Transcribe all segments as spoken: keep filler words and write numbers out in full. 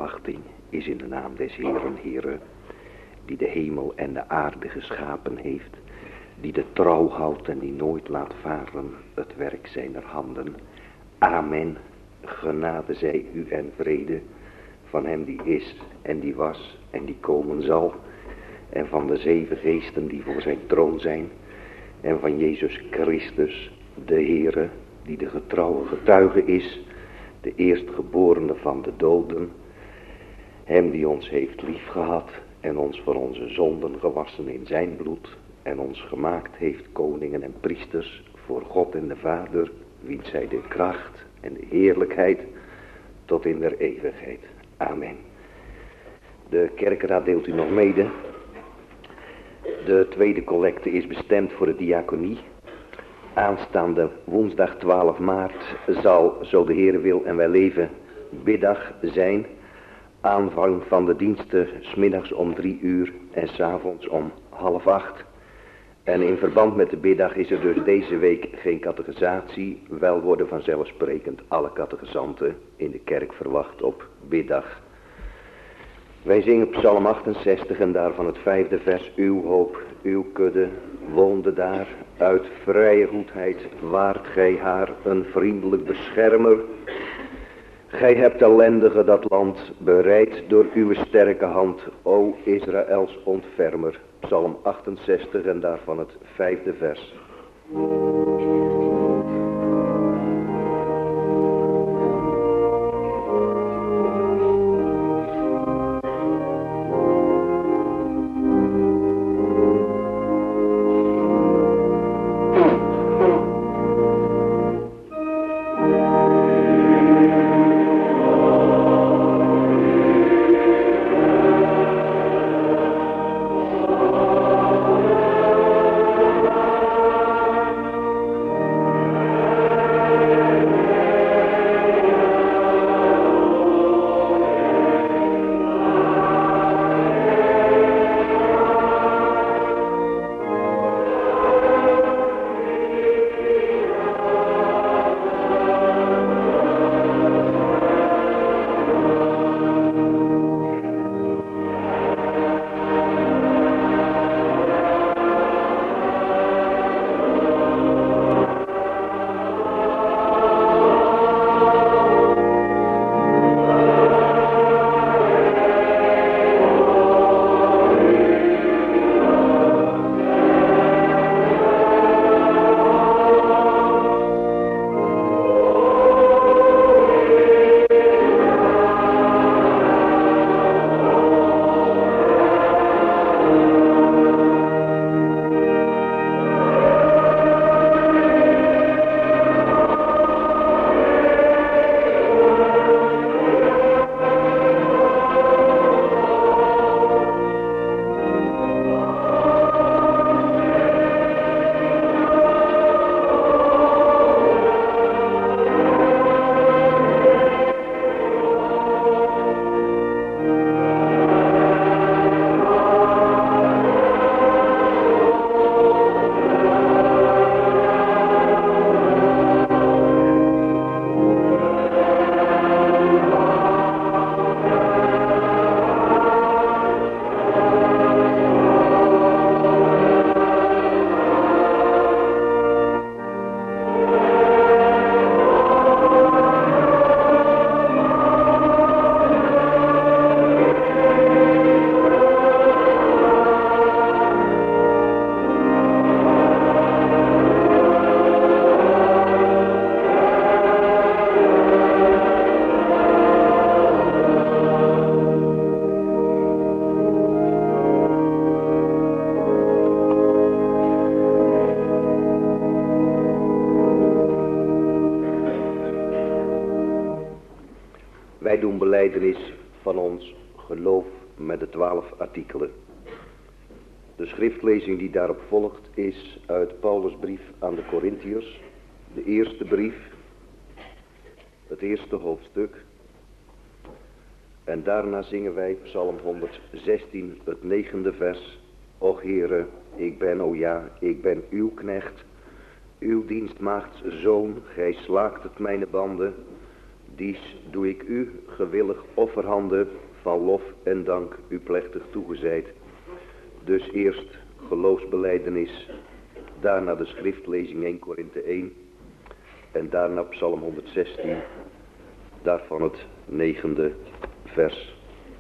verwachting is in de naam des Heeren, Heere, die de hemel en de aarde geschapen heeft, die de trouw houdt en die nooit laat varen het werk zijner handen. Amen. Genade zij u en vrede van hem die is en die was en die komen zal, en van de zeven geesten die voor zijn troon zijn, en van Jezus Christus, de Heere, die de getrouwe getuige is, de eerstgeborene van de doden, hem die ons heeft liefgehad en ons voor onze zonden gewassen in zijn bloed, en ons gemaakt heeft koningen en priesters voor God en de Vader, wiens zij de kracht en de heerlijkheid tot in der eeuwigheid. Amen. De kerkraad deelt u nog mede. De tweede collecte is bestemd voor de diaconie. Aanstaande woensdag twaalf maart zal, zo de Heere wil en wij leven, biddag zijn. Aanvang van de diensten 's middags om drie uur en 's avonds om half acht. En in verband met de biddag is er dus deze week geen catechisatie. Wel worden vanzelfsprekend alle catechizanten in de kerk verwacht op biddag. Wij zingen Psalm achtenzestig en daarvan het vijfde vers. Uw hoop, uw kudde woonde daar. Uit vrije goedheid waart gij haar een vriendelijk beschermer. Gij hebt ellendige dat land bereid door uw sterke hand, o Israëls ontfermer. Psalm achtenzestig en daarvan het vijfde vers. Wij doen belijdenis van ons geloof met de twaalf artikelen. De schriftlezing die daarop volgt is uit Paulus' brief aan de Korintiërs, de eerste brief, het eerste hoofdstuk. En daarna zingen wij Psalm honderdzestien, het negende vers. O Heere, ik ben, o ja, ik ben uw knecht, uw dienstmaagds zoon, gij slaakt het mijne banden. Dies doe ik u gewillig offerhanden van lof en dank u plechtig toegezeid. Dus eerst geloofsbelijdenis, daarna de schriftlezing één Korinthe één en daarna Psalm honderdzestien, daarvan het negende vers.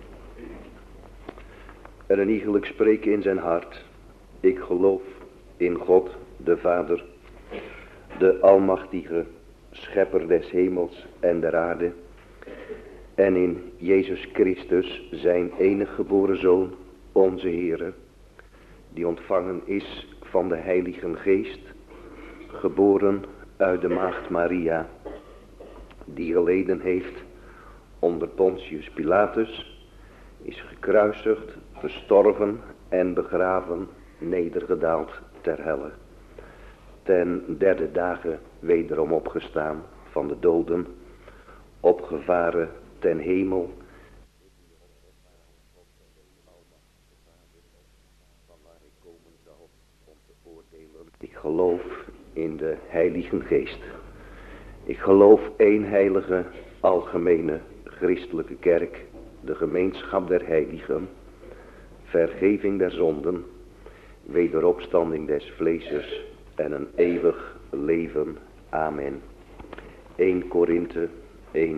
En een iegelijk spreken in zijn hart: ik geloof in God de Vader, de almachtige schepper des hemels en der aarde, en in Jezus Christus, zijn enige geboren Zoon, onze Heere, die ontvangen is van de Heilige Geest, geboren uit de maagd Maria, die geleden heeft onder Pontius Pilatus, is gekruisigd, gestorven en begraven, nedergedaald ter helle, ten derde dagen wederom opgestaan van de doden, opgevaren ten hemel, vanwaar ik komen zal om te oordelen. Ik geloof in de Heilige Geest. Ik geloof één heilige, algemene, christelijke kerk, de gemeenschap der heiligen, vergeving der zonden, wederopstanding des vleeses en een eeuwig leven. Amen. één Korinthe één.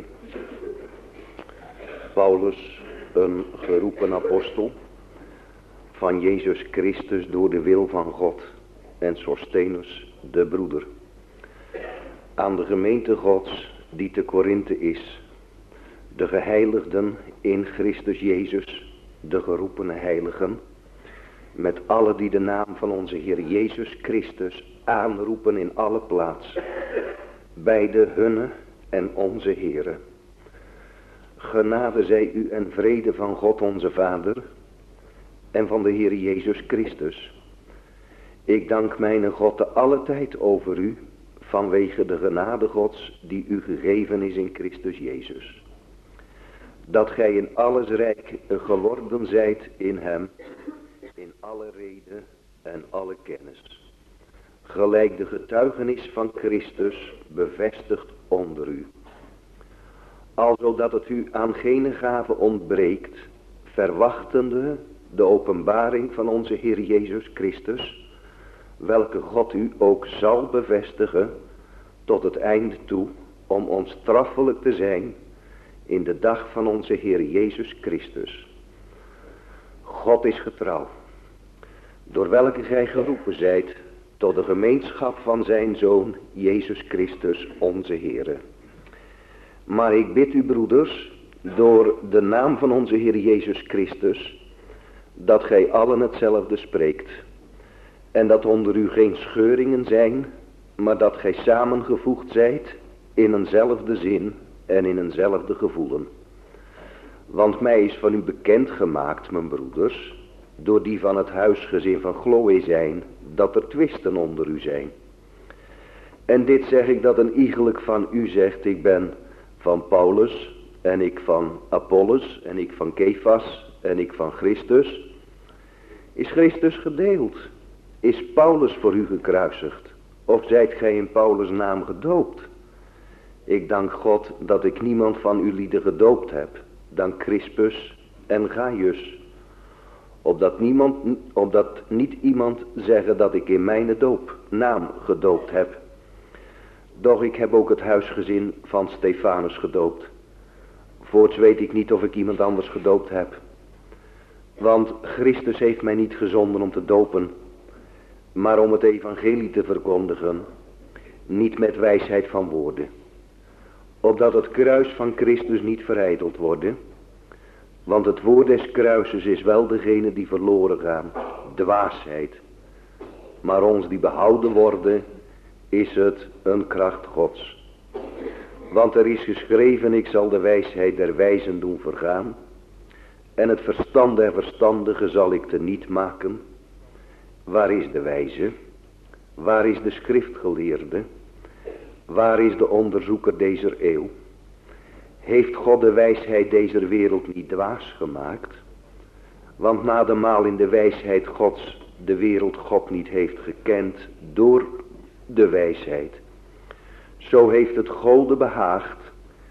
Paulus, een geroepen apostel van Jezus Christus door de wil van God, en Sosthenes, de broeder, aan de gemeente Gods die te Korinthe is, de geheiligden in Christus Jezus, de geroepene heiligen, met alle die de naam van onze Heer Jezus Christus aanroepen in alle plaats, beide hunne en onze Heere. Genade zij u en vrede van God onze Vader en van de Heer Jezus Christus. Ik dank mijn God te alle tijd over u, vanwege de genade Gods die u gegeven is in Christus Jezus, dat gij in alles rijk geworden zijt in hem, in alle rede en alle kennis, gelijk de getuigenis van Christus bevestigt onder u, alzo dat het u aan geen gave ontbreekt, verwachtende de openbaring van onze Heer Jezus Christus, welke God u ook zal bevestigen tot het einde toe, om ons straffelijk te zijn in de dag van onze Heer Jezus Christus. God is getrouw, door welke gij geroepen zijt tot de gemeenschap van zijn Zoon Jezus Christus onze Heere. Maar ik bid u, broeders, door de naam van onze Heer Jezus Christus, dat gij allen hetzelfde spreekt, en dat onder u geen scheuringen zijn, maar dat gij samengevoegd zijt in eenzelfde zin en in eenzelfde gevoelen. Want mij is van u bekend gemaakt, mijn broeders, door die van het huisgezin van Chloe zijn, dat er twisten onder u zijn. En dit zeg ik, dat een iegelijk van u zegt: ik ben van Paulus, en ik van Apollos, en ik van Kefas, en ik van Christus. Is Christus gedeeld? Is Paulus voor u gekruisigd? Of zijt gij in Paulus' naam gedoopt? Ik dank God dat ik niemand van u lieden gedoopt heb, dan Crispus en Gaius. Opdat, niemand, opdat niet iemand zeggen dat ik in mijn doop naam gedoopt heb. Doch ik heb ook het huisgezin van Stefanus gedoopt. Voorts weet ik niet of ik iemand anders gedoopt heb. Want Christus heeft mij niet gezonden om te dopen, maar om het evangelie te verkondigen, niet met wijsheid van woorden, opdat het kruis van Christus niet verijdeld worden. Want het woord des kruises is wel degene die verloren gaan, dwaasheid. Maar ons die behouden worden, is het een kracht Gods. Want er is geschreven: ik zal de wijsheid der wijzen doen vergaan, en het verstand der verstandigen zal ik te niet maken. Waar is de wijze? Waar is de schriftgeleerde? Waar is de onderzoeker dezer eeuw? Heeft God de wijsheid dezer wereld niet dwaas gemaakt? Want na de maal in de wijsheid Gods de wereld God niet heeft gekend door de wijsheid, zo heeft het Gode behaagd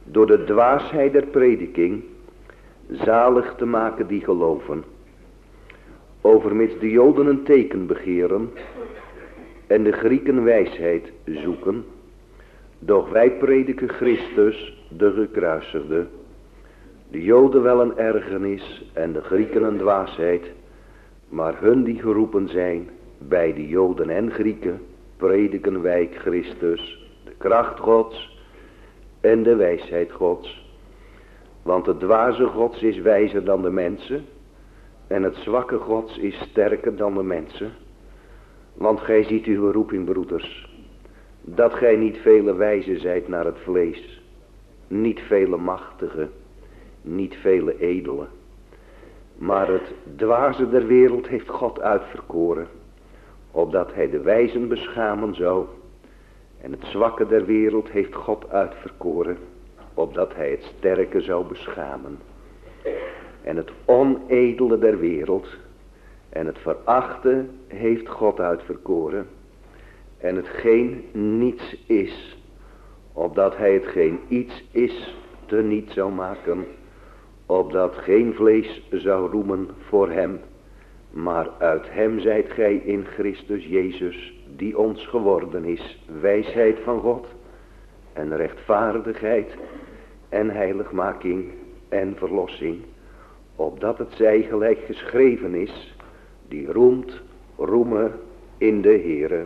door de dwaasheid der prediking zalig te maken die geloven. Overmits de Joden een teken begeren en de Grieken wijsheid zoeken, doch wij prediken Christus de gekruisigde, de Joden wel een ergernis en de Grieken een dwaasheid, maar hun die geroepen zijn, bij de Joden en Grieken, prediken wij Christus, de kracht Gods en de wijsheid Gods. Want het dwaze Gods is wijzer dan de mensen, en het zwakke Gods is sterker dan de mensen. Want gij ziet uw roeping, broeders, dat gij niet vele wijzen zijt naar het vlees, niet vele machtige, niet vele edele, maar het dwaze der wereld heeft God uitverkoren, opdat hij de wijzen beschamen zou. En het zwakke der wereld heeft God uitverkoren, opdat hij het sterke zou beschamen. En het onedele der wereld en het verachte heeft God uitverkoren. En hetgeen niets is, opdat hij hetgeen iets is teniet zou maken, opdat geen vlees zou roemen voor hem. Maar uit hem zijt gij in Christus Jezus, die ons geworden is, wijsheid van God en rechtvaardigheid en heiligmaking en verlossing, opdat het zij gelijk geschreven is, die roemt, roemen in de Heere.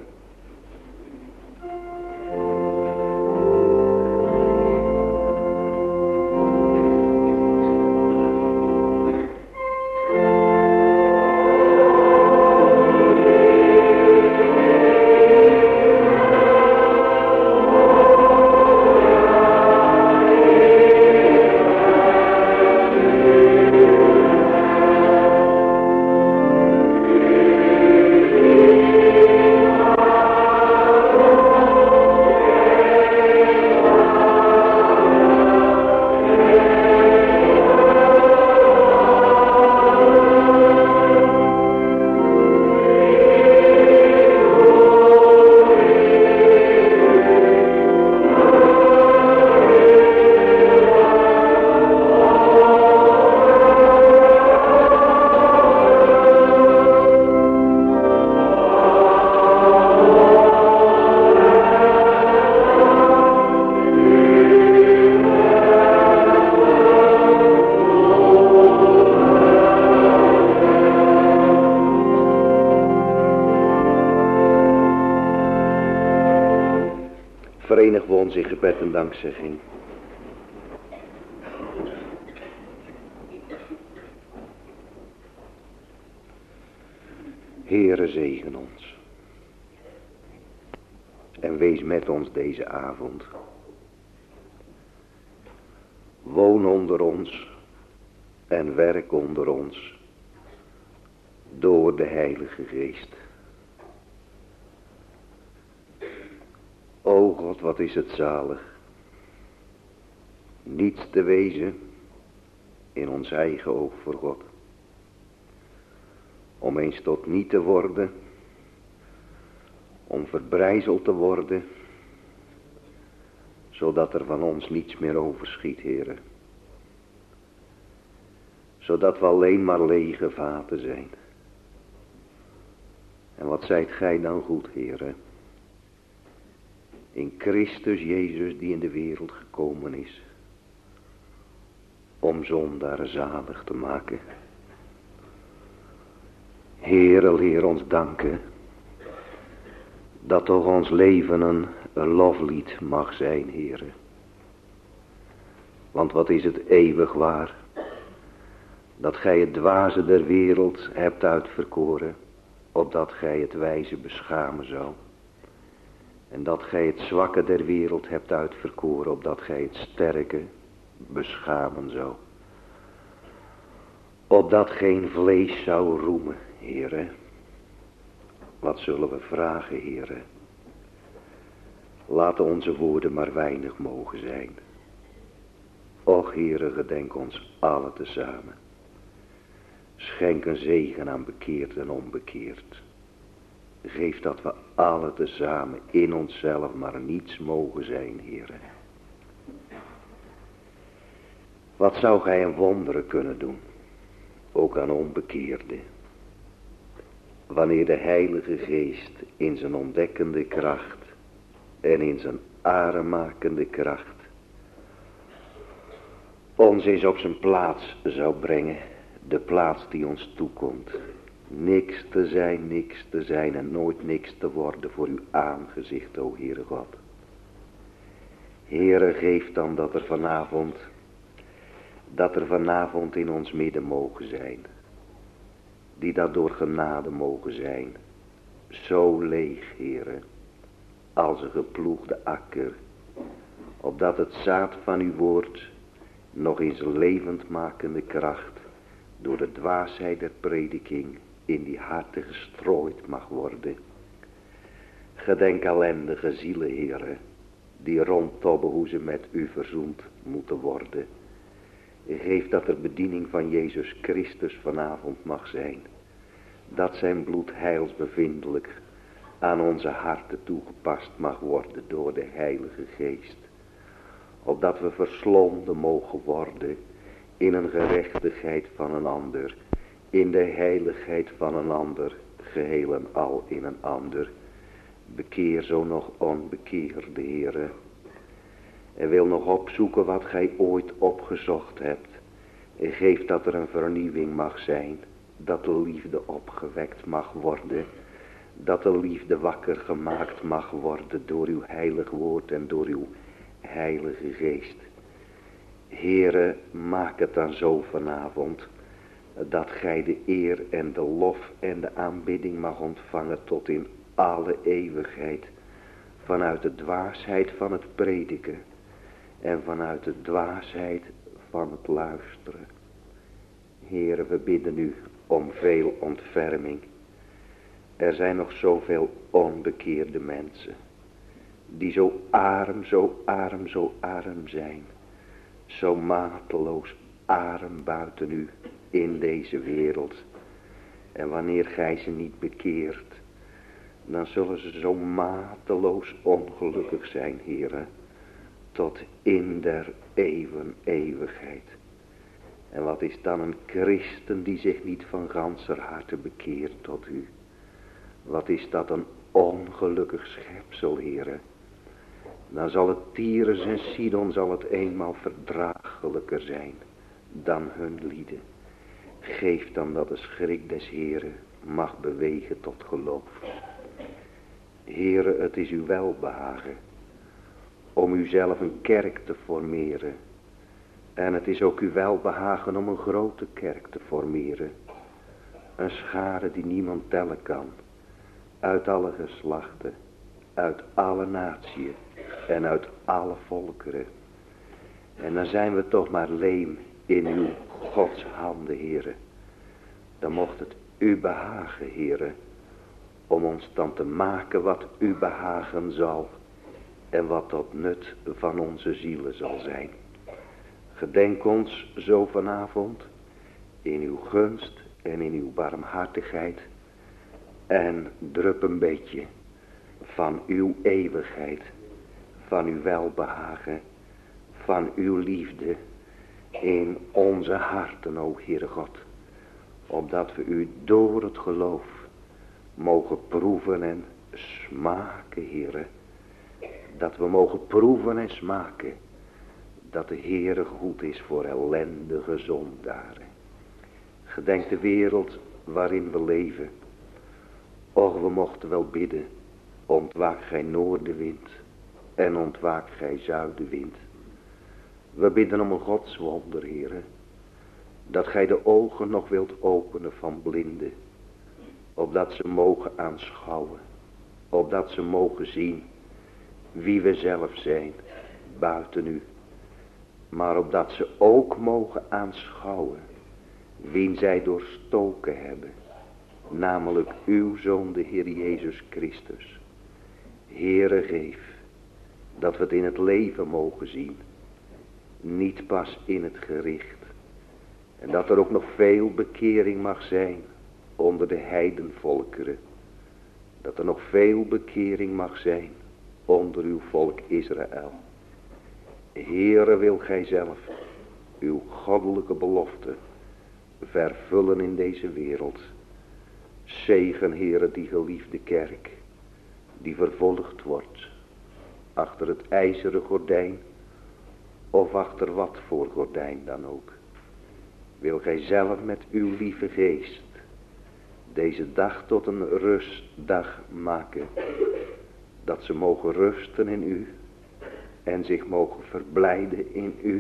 Verenigen we ons in gebed en dankzegging. Heere, zegen ons. En wees met ons deze avond. Woon onder ons en werk onder ons door de Heilige Geest. O God, wat is het zalig. Niets te wezen in ons eigen oog voor God. Om eens tot niet te worden. Om verbrijzeld te worden. Zodat er van ons niets meer overschiet, Heere. Zodat we alleen maar lege vaten zijn. En wat zijt gij dan goed, Heere. In Christus Jezus die in de wereld gekomen is. Om zondaar zalig te maken. Heere, leer ons danken. Dat toch ons leven een, een loflied mag zijn, Heere. Want wat is het eeuwig waar. Dat gij het dwaze der wereld hebt uitverkoren. Opdat gij het wijze beschamen zou. En dat gij het zwakke der wereld hebt uitverkoren, opdat gij het sterke beschamen zou. Opdat geen vlees zou roemen, Heere. Wat zullen we vragen, Heere? Laten onze woorden maar weinig mogen zijn. Och, Heere, gedenk ons allen tezamen. Schenk een zegen aan bekeerd en onbekeerd. Geef dat we alle tezamen in onszelf maar niets mogen zijn, Heere. Wat zou gij een wonderen kunnen doen, ook aan onbekeerden, wanneer de Heilige Geest in zijn ontdekkende kracht en in zijn aremakende kracht ons eens op zijn plaats zou brengen, de plaats die ons toekomt. Niks te zijn, niks te zijn en nooit niks te worden voor uw aangezicht, o Heere God. Heere, geef dan dat er vanavond, dat er vanavond in ons midden mogen zijn, die dat door genade mogen zijn, zo leeg, Heere, als een geploegde akker, opdat het zaad van uw woord nog in zijn levendmakende kracht door de dwaasheid der prediking in die harten gestrooid mag worden. Gedenk ellendige zielen, Heere, die rondtobben hoe ze met u verzoend moeten worden. Geef dat er bediening van Jezus Christus vanavond mag zijn, dat zijn bloed heilsbevindelijk aan onze harten toegepast mag worden door de Heilige Geest, opdat we verslonden mogen worden in een gerechtigheid van een ander, in de heiligheid van een ander, geheel en al in een ander. Bekeer zo nog onbekeerde, Heere, en wil nog opzoeken wat gij ooit opgezocht hebt, en geef dat er een vernieuwing mag zijn, dat de liefde opgewekt mag worden, dat de liefde wakker gemaakt mag worden door uw heilig woord en door uw Heilige Geest. Heere, maak het dan zo vanavond, dat gij de eer en de lof en de aanbidding mag ontvangen tot in alle eeuwigheid, vanuit de dwaasheid van het prediken en vanuit de dwaasheid van het luisteren. Heere, we bidden u om veel ontferming. Er zijn nog zoveel onbekeerde mensen, die zo arm, zo arm, zo arm zijn, zo mateloos arm buiten u in deze wereld. En wanneer gij ze niet bekeert, dan zullen ze zo mateloos ongelukkig zijn, Heere, tot in der eeuwen eeuwigheid. En wat is dan een christen die zich niet van ganser harte bekeert tot u? Wat is dat een ongelukkig schepsel, Heere? Dan zal het Tyrus en Sidon zal het eenmaal verdraaglijker zijn dan hun lieden. Geef dan dat de schrik des Heeren mag bewegen tot geloof. Heere, het is uw welbehagen om uzelf een kerk te formeren. En het is ook uw welbehagen om een grote kerk te formeren. Een schare die niemand tellen kan. Uit alle geslachten, uit alle natieën en uit alle volkeren. En dan zijn we toch maar leem in uw Gods handen, Heere. Dan mocht het u behagen, Heere, om ons dan te maken wat u behagen zal en wat tot nut van onze zielen zal zijn. Gedenk ons zo vanavond in uw gunst en in uw barmhartigheid en drup een beetje van uw eeuwigheid, van uw welbehagen, van uw liefde in onze harten, o Heere God, opdat we u door het geloof mogen proeven en smaken, Heere, dat we mogen proeven en smaken dat de Heere goed is voor ellendige zondaren. Gedenk de wereld waarin we leven. Och, we mochten wel bidden, ontwaak gij noordenwind en ontwaak gij zuidenwind. We bidden om een godswonder, Heere, dat gij de ogen nog wilt openen van blinden, opdat ze mogen aanschouwen, opdat ze mogen zien wie we zelf zijn buiten u, maar opdat ze ook mogen aanschouwen wien zij doorstoken hebben, namelijk uw Zoon, de Heer Jezus Christus. Heere, geef dat we het in het leven mogen zien, niet pas in het gericht, en dat er ook nog veel bekering mag zijn onder de heidenvolkeren, dat er nog veel bekering mag zijn onder uw volk Israël. Heere, wil gij zelf uw goddelijke belofte vervullen in deze wereld. Zegen, Heere, die geliefde kerk, die vervolgd wordt, achter het ijzeren gordijn, of achter wat voor gordijn dan ook. Wil gij zelf met uw lieve geest deze dag tot een rustdag maken, dat ze mogen rusten in u en zich mogen verblijden in u,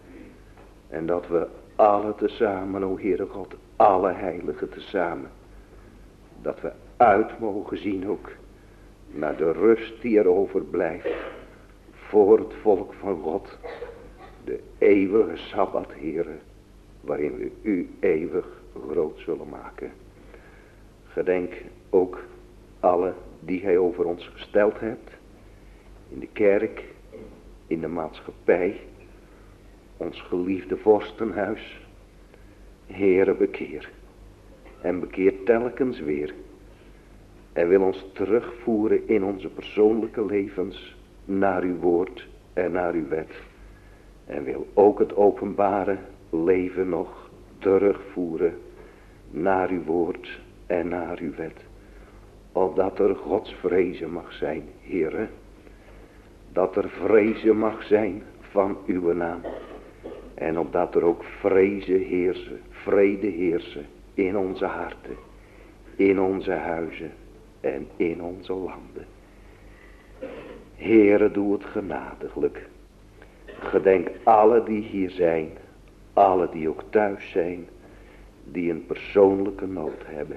en dat we alle tezamen, o Heere God, alle heiligen tezamen, dat we uit mogen zien ook naar de rust die er overblijft voor het volk van God, de eeuwige Sabbat, Heere, waarin we u eeuwig groot zullen maken. Gedenk ook alle die gij over ons gesteld hebt, in de kerk, in de maatschappij, ons geliefde vorstenhuis. Heere, bekeer. En bekeer telkens weer. En wil ons terugvoeren in onze persoonlijke levens naar uw woord en naar uw wet. En wil ook het openbare leven nog terugvoeren naar uw woord en naar uw wet. Opdat er Gods vrezen mag zijn, Heere. Dat er vrezen mag zijn van uw naam. En opdat er ook vrezen heersen, vrede heersen in onze harten, in onze huizen en in onze landen. Heere, doe het genadiglijk. Gedenk alle die hier zijn, alle die ook thuis zijn, die een persoonlijke nood hebben.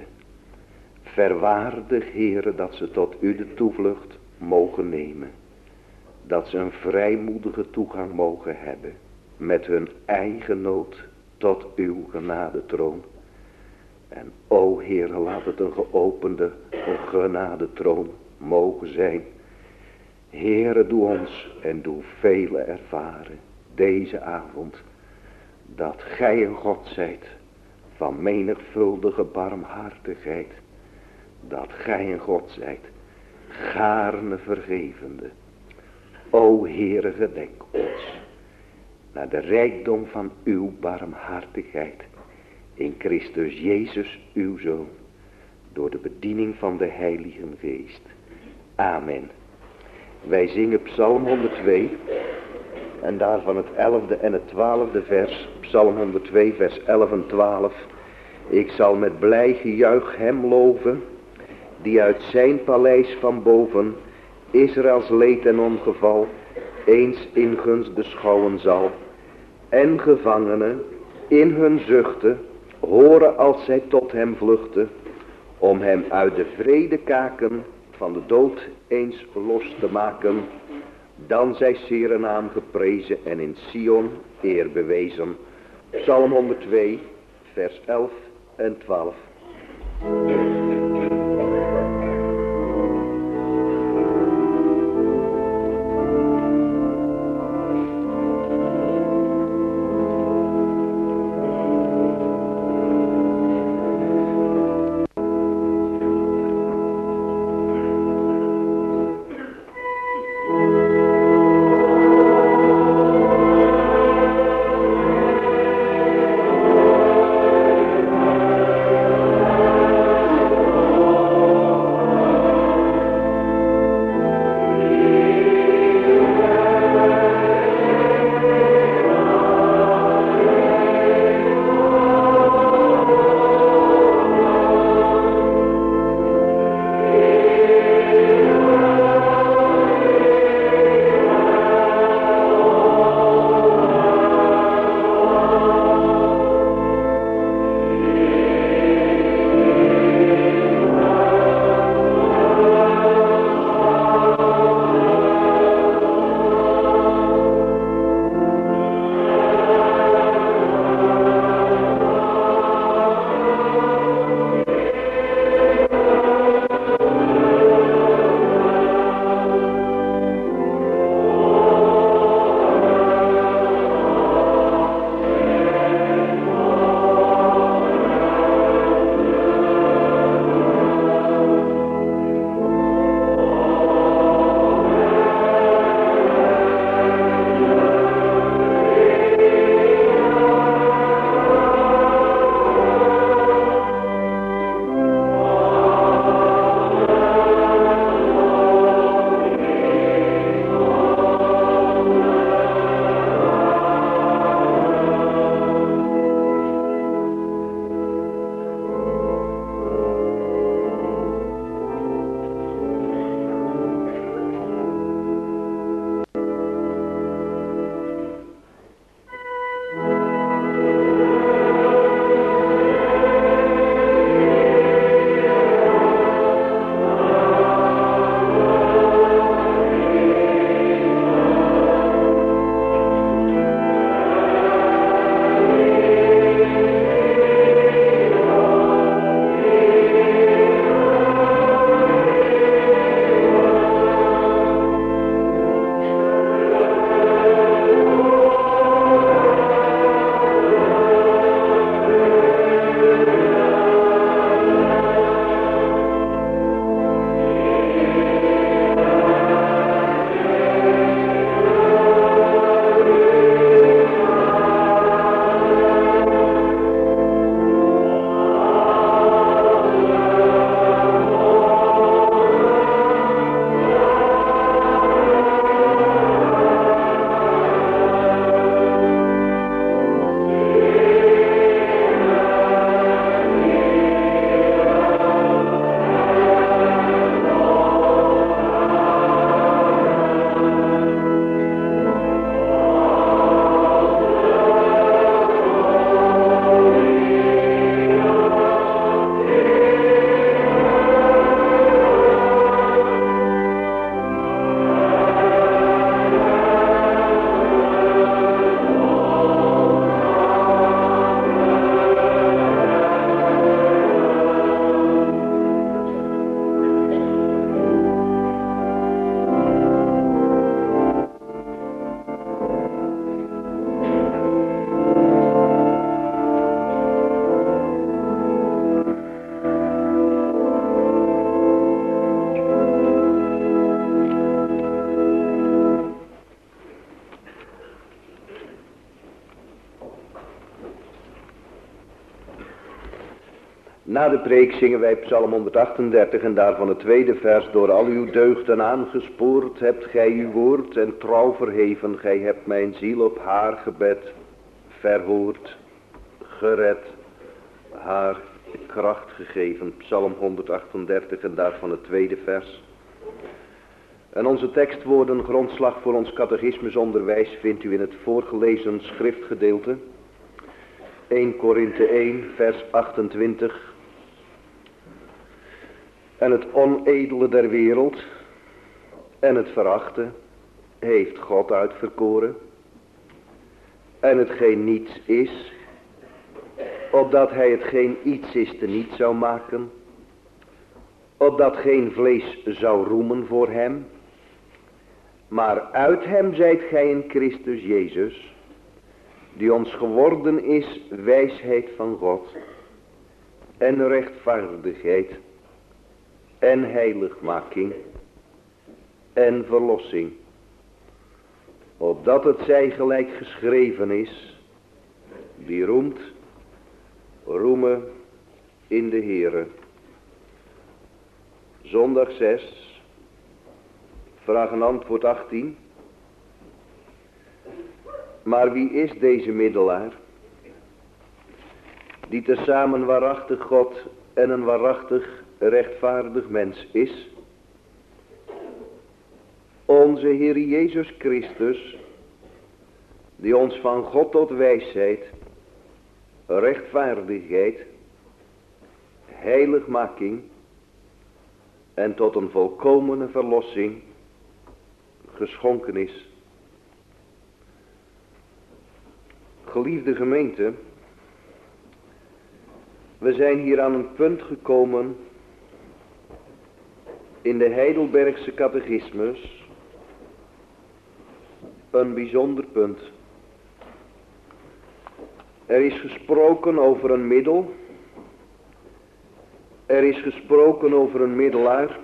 Verwaardig, Heere, dat ze tot u de toevlucht mogen nemen. Dat ze een vrijmoedige toegang mogen hebben met hun eigen nood tot uw genadetroon. En o Heere, laat het een geopende genadetroon mogen zijn. Heere, doe ons en doe velen ervaren deze avond dat gij een God zijt van menigvuldige barmhartigheid. Dat gij een God zijt, gaarne vergevende. O Heere, gedenk ons naar de rijkdom van uw barmhartigheid in Christus Jezus uw Zoon, door de bediening van de Heilige Geest. Amen. Wij zingen Psalm honderdtwee en daarvan het elfde en het twaalfde vers. Psalm honderdtwee vers elf en twaalf. Ik zal met blij gejuich hem loven, die uit zijn paleis van boven Israëls leed en ongeval eens in gunst beschouwen zal. En gevangenen in hun zuchten horen als zij tot hem vluchten, om hem uit de vrede kaken van de dood eens los te maken. Dan zij zeer naam geprezen en in Sion eer bewezen. Psalm honderdtwee vers elf en twaalf. Na de preek zingen wij Psalm honderdachtendertig en daarvan het tweede vers. Door al uw deugden aangespoord hebt gij uw woord en trouw verheven. Gij hebt mijn ziel op haar gebed verhoord, gered, haar kracht gegeven. Psalm honderdachtendertig en daarvan het tweede vers. En onze tekstwoorden, grondslag voor ons catechismusonderwijs, vindt u in het voorgelezen schriftgedeelte. eerste Korinthe één, vers achtentwintig. En het onedele der wereld en het verachte heeft God uitverkoren. En hetgeen niets is, opdat hij hetgeen iets is te niet zou maken, opdat geen vlees zou roemen voor hem, maar uit hem zijt gij in Christus Jezus, die ons geworden is wijsheid van God en rechtvaardigheid en heiligmaking en verlossing, opdat het zij gelijk geschreven is, die roemt, roemen in de Heere. Zondag zes, vraag en antwoord achttien. Maar wie is deze middelaar, die tezamen waarachtig God en een waarachtig rechtvaardig mens is? Onze Heer Jezus Christus, die ons van God tot wijsheid, rechtvaardigheid, heiligmaking en tot een volkomene verlossing geschonken is. Geliefde gemeente, we zijn hier aan een punt gekomen in de Heidelbergse catechismus, een bijzonder punt. Er is gesproken over een middel, er is gesproken over een middelaar,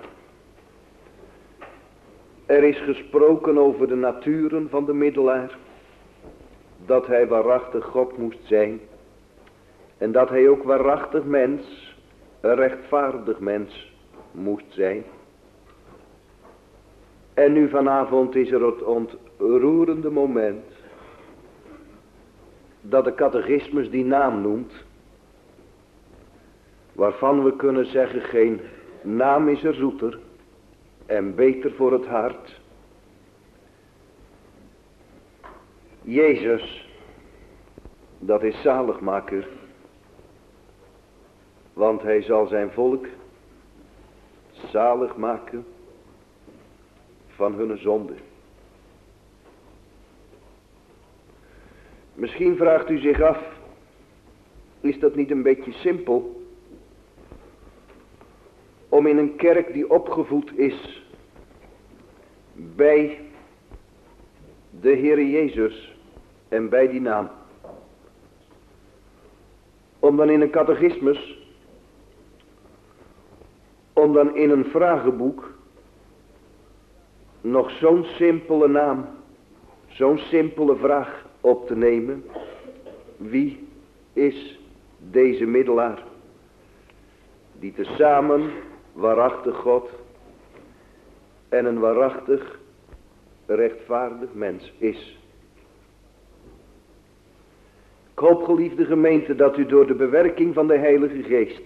er is gesproken over de naturen van de middelaar, dat hij waarachtig God moest zijn en dat hij ook waarachtig mens, een rechtvaardig mens moest zijn. En nu vanavond is er het ontroerende moment dat de catechismus die naam noemt, waarvan we kunnen zeggen geen naam is er zoeter en beter voor het hart. Jezus, dat is zaligmaker, want hij zal zijn volk zalig maken van hun zonde. Misschien vraagt u zich af, is dat niet een beetje simpel om in een kerk die opgevoed is bij de Heere Jezus en bij die naam, om dan in een catechismus, om dan in een vragenboek nog zo'n simpele naam, zo'n simpele vraag op te nemen: wie is deze middelaar, die tezamen waarachtig God en een waarachtig rechtvaardig mens is? Ik hoop, geliefde gemeente, dat u door de bewerking van de Heilige Geest,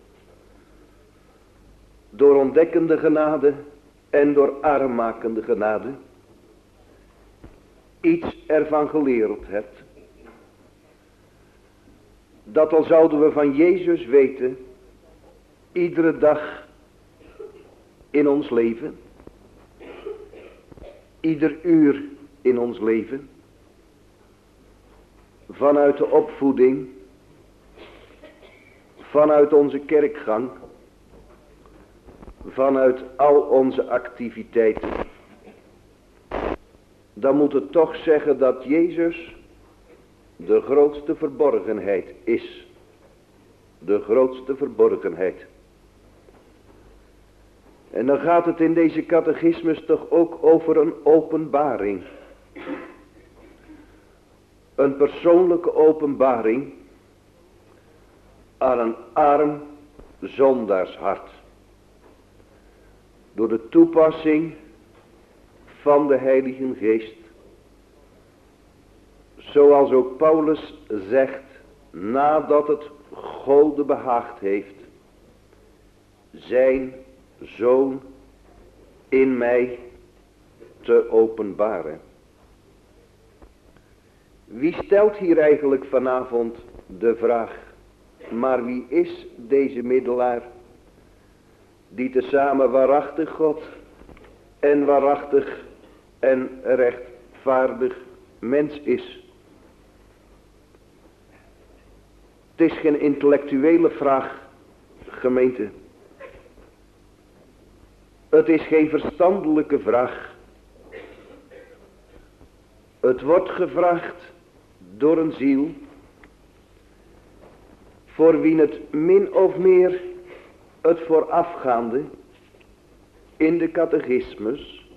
door ontdekkende genade en door armmakende genade, iets ervan geleerd hebt. Dat al zouden we van Jezus weten, iedere dag in ons leven, ieder uur in ons leven, vanuit de opvoeding, vanuit onze kerkgang, vanuit al onze activiteiten, dan moet het toch zeggen dat Jezus de grootste verborgenheid is. De grootste verborgenheid. En dan gaat het in deze catechismus toch ook over een openbaring. Een persoonlijke openbaring aan een arm zondaarshart. Door de toepassing van de Heilige Geest. Zoals ook Paulus zegt, nadat het Gode behaagd heeft zijn Zoon in mij te openbaren. Wie stelt hier eigenlijk vanavond de vraag, maar wie is deze middelaar die tezamen waarachtig God en waarachtig en rechtvaardig mens is? Het is geen intellectuele vraag, gemeente. Het is geen verstandelijke vraag. Het wordt gevraagd door een ziel voor wie het min of meer het voorafgaande in de catechismus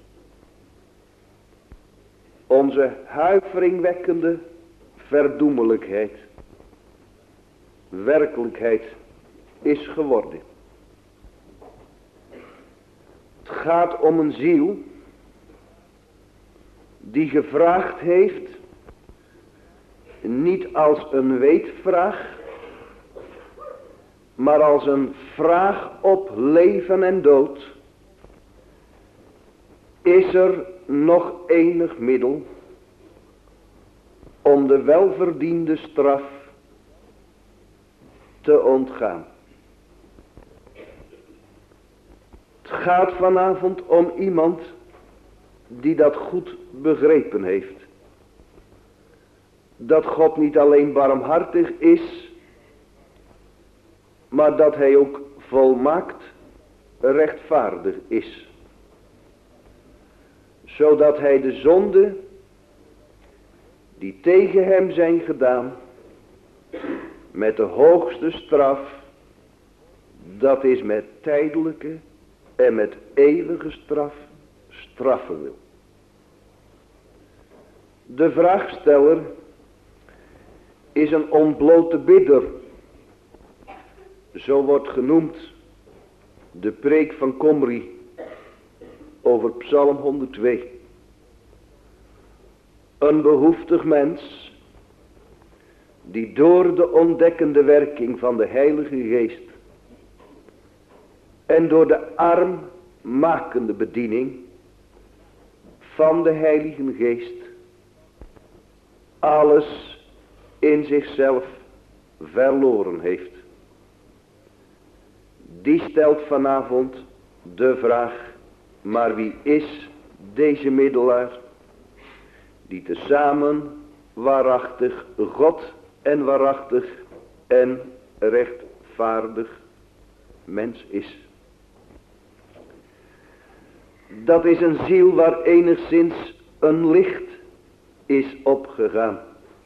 onze huiveringwekkende verdoemelijkheid werkelijkheid is geworden. Het gaat om een ziel die gevraagd heeft, niet als een weetvraag, maar als een vraag op leven en dood. Is er nog enig middel om de welverdiende straf te ontgaan? Het gaat vanavond om iemand die dat goed begrepen heeft. Dat God niet alleen barmhartig is, maar dat hij ook volmaakt rechtvaardig is. Zodat hij de zonde die tegen hem zijn gedaan, met de hoogste straf, dat is met tijdelijke en met eeuwige straf, straffen wil. De vraagsteller is een ontblote bidder. Zo wordt genoemd de preek van Komri over Psalm honderdtwee. Een behoeftig mens die door de ontdekkende werking van de Heilige Geest en door de armmakende bediening van de Heilige Geest alles in zichzelf verloren heeft. Die stelt vanavond de vraag, maar wie is deze middelaar die tezamen waarachtig God en waarachtig en rechtvaardig mens is? Dat is een ziel waar enigszins een licht is opgegaan.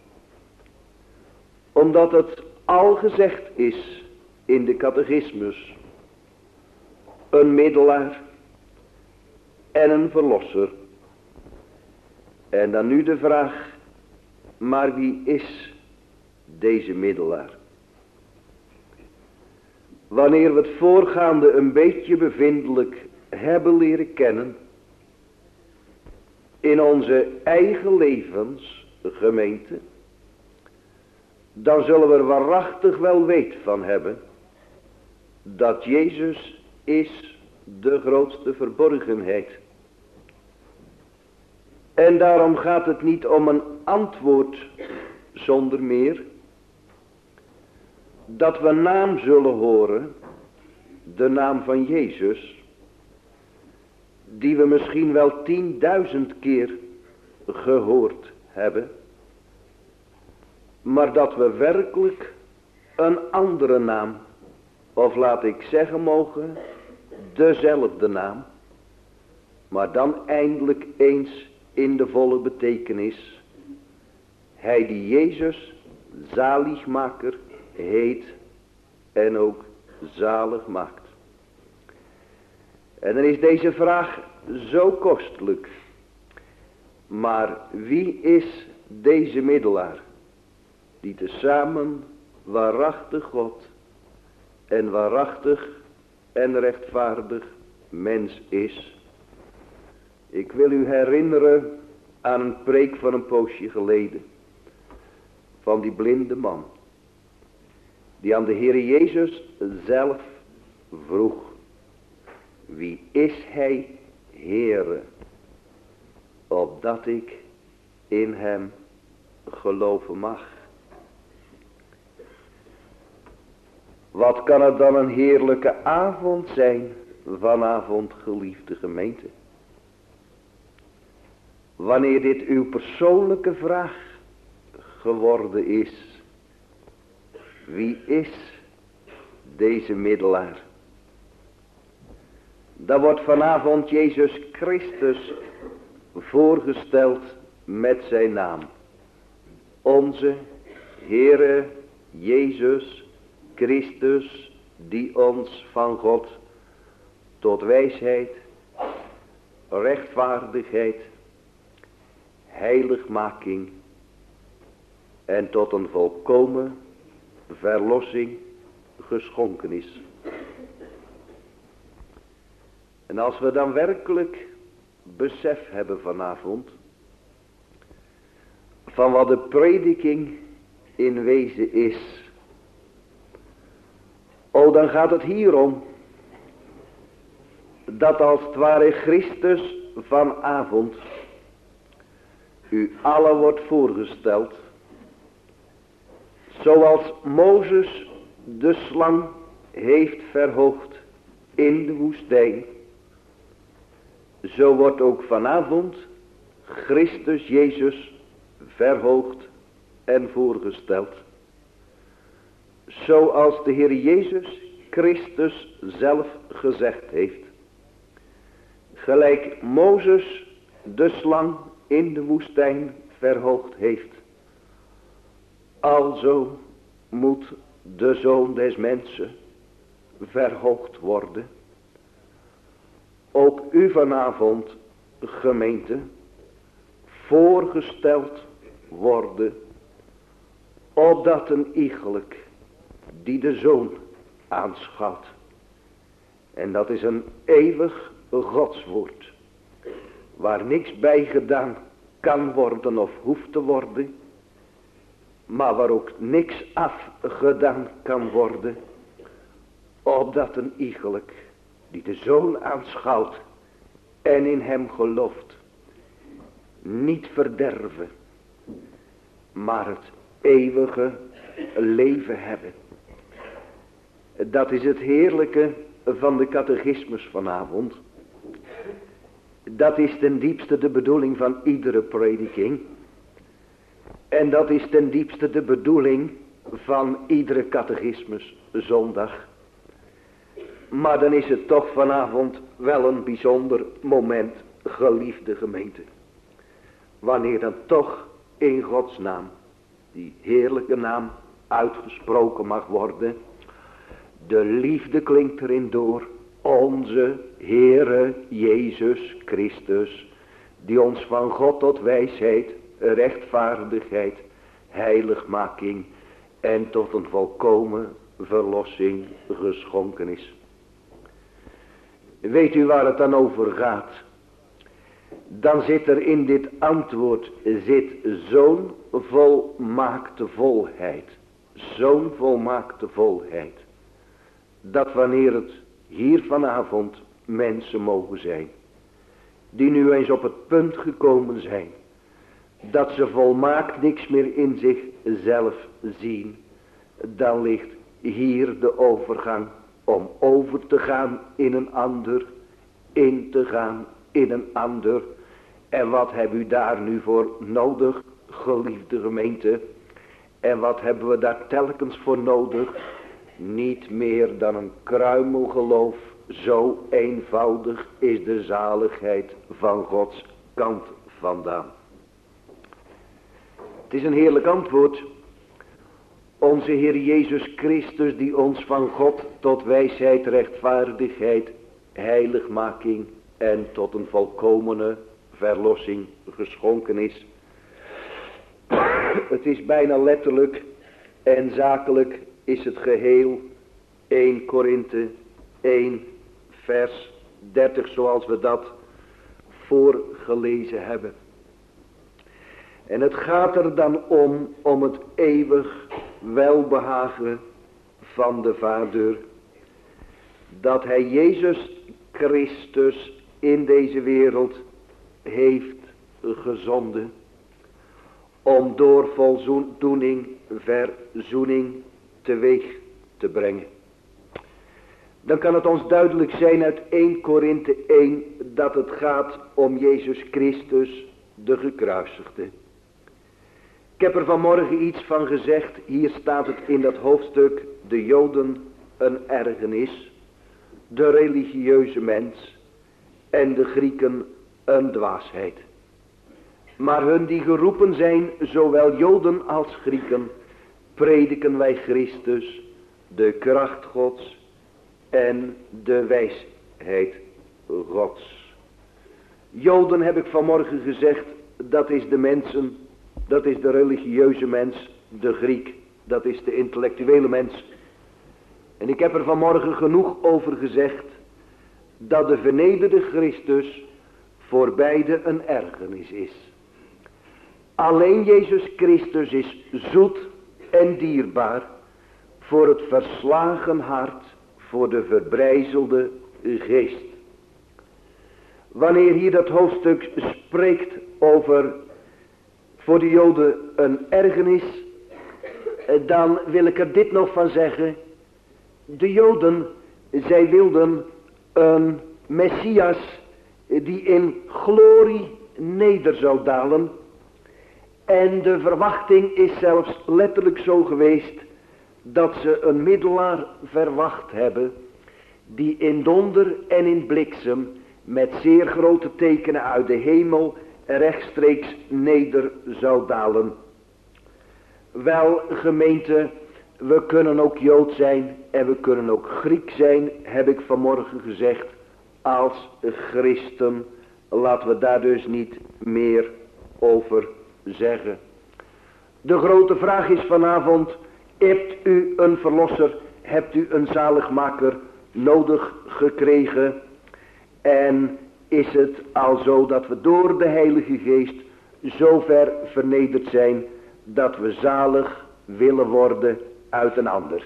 Omdat het al gezegd is in de catechismus. Een middelaar en een verlosser. En dan nu de vraag, maar wie is deze middelaar? Wanneer we het voorgaande een beetje bevindelijk hebben leren kennen, in onze eigen levens, gemeente, dan zullen we er waarachtig wel weet van hebben, dat Jezus is de grootste verborgenheid. En daarom gaat het niet om een antwoord zonder meer, dat we naam zullen horen, de naam van Jezus, die we misschien wel tienduizend keer gehoord hebben, maar dat we werkelijk een andere naam, of laat ik zeggen mogen, dezelfde naam, maar dan eindelijk eens in de volle betekenis, hij die Jezus zaligmaker heet en ook zalig maakt. En dan is deze vraag zo kostelijk. Maar wie is deze middelaar die tezamen waarachtig God en waarachtig en rechtvaardig mens is. Ik wil u herinneren aan een preek van een poosje geleden. Van die blinde man. Die aan de Heer Jezus zelf vroeg. Wie is hij, Heere, opdat ik in hem geloven mag? Wat kan het dan een heerlijke avond zijn vanavond, geliefde gemeente. Wanneer dit uw persoonlijke vraag geworden is. Wie is deze middelaar? Dan wordt vanavond Jezus Christus voorgesteld met zijn naam. Onze Heere Jezus Christus, die ons van God tot wijsheid, rechtvaardigheid, heiligmaking en tot een volkomen verlossing geschonken is. En als we dan werkelijk besef hebben vanavond van wat de prediking in wezen is, oh, dan gaat het hier om dat als het ware Christus vanavond u allen wordt voorgesteld, zoals Mozes de slang heeft verhoogd in de woestijn, zo wordt ook vanavond Christus Jezus verhoogd en voorgesteld. Zoals de Heer Jezus Christus zelf gezegd heeft. Gelijk Mozes de slang in de woestijn verhoogd heeft. Alzo moet de Zoon des Mensen verhoogd worden. Ook u vanavond, gemeente, voorgesteld worden, opdat een iegelijk die de Zoon aanschouwt. En dat is een eeuwig godswoord, waar niks bij gedaan kan worden of hoeft te worden, maar waar ook niks afgedaan kan worden, opdat een iegelijk die de Zoon aanschouwt en in hem gelooft, niet verderven, maar het eeuwige leven hebben. Dat is het heerlijke van de catechismus vanavond. Dat is ten diepste de bedoeling van iedere prediking. En dat is ten diepste de bedoeling van iedere catechismus zondag. Maar dan is het toch vanavond wel een bijzonder moment, geliefde gemeente. Wanneer dan toch in Gods naam, die heerlijke naam, uitgesproken mag worden. De liefde klinkt erin door. Onze Heere Jezus Christus, die ons van God tot wijsheid, rechtvaardigheid, heiligmaking en tot een volkomen verlossing geschonken is. Weet u waar het dan over gaat? Dan zit er in dit antwoord, zit zo'n volmaakte volheid. Zo'n volmaakte volheid. Dat wanneer het hier vanavond mensen mogen zijn, die nu eens op het punt gekomen zijn, dat ze volmaakt niks meer in zichzelf zien, dan ligt hier de overgang om over te gaan in een ander, in te gaan in een ander. En wat hebben u daar nu voor nodig, geliefde gemeente? En wat hebben we daar telkens voor nodig? Niet meer dan een kruimelgeloof. Zo eenvoudig is de zaligheid van Gods kant vandaan. Het is een heerlijk antwoord. Onze Heer Jezus Christus, die ons van God tot wijsheid, rechtvaardigheid, heiligmaking en tot een volkomene verlossing geschonken is. Het is bijna letterlijk en zakelijk is het geheel één Korinthe één vers dertig, zoals we dat voorgelezen hebben. En het gaat er dan om, om het eeuwig welbehagen van de Vader, dat hij Jezus Christus in deze wereld heeft gezonden, om door voldoening verzoening teweeg te brengen. Dan kan het ons duidelijk zijn uit één Korinthe één dat het gaat om Jezus Christus, de gekruisigde. Ik heb er vanmorgen iets van gezegd. Hier staat het in dat hoofdstuk: de Joden een ergernis, de religieuze mens en de Grieken een dwaasheid. Maar hun die geroepen zijn, zowel Joden als Grieken, prediken wij Christus, de kracht Gods en de wijsheid Gods. Joden, heb ik vanmorgen gezegd, dat is de mensen, dat is de religieuze mens. De Griek, dat is de intellectuele mens. En ik heb er vanmorgen genoeg over gezegd dat de vernederde Christus voor beide een ergernis is. Alleen Jezus Christus is zoet en dierbaar voor het verslagen hart, voor de verbrijzelde geest. Wanneer hier dat hoofdstuk spreekt over voor de Joden een ergernis, dan wil ik er dit nog van zeggen. De Joden, zij wilden een Messias die in glorie neder zou dalen. En de verwachting is zelfs letterlijk zo geweest dat ze een middelaar verwacht hebben die in donder en in bliksem met zeer grote tekenen uit de hemel rechtstreeks neder zou dalen. Wel, gemeente, we kunnen ook Jood zijn en we kunnen ook Griek zijn, heb ik vanmorgen gezegd, als christen. Laten we daar dus niet meer over zeggen. De grote vraag is vanavond: hebt u een verlosser, hebt u een zaligmaker nodig gekregen? En is het al zo dat we door de Heilige Geest zo ver vernederd zijn dat we zalig willen worden uit een ander?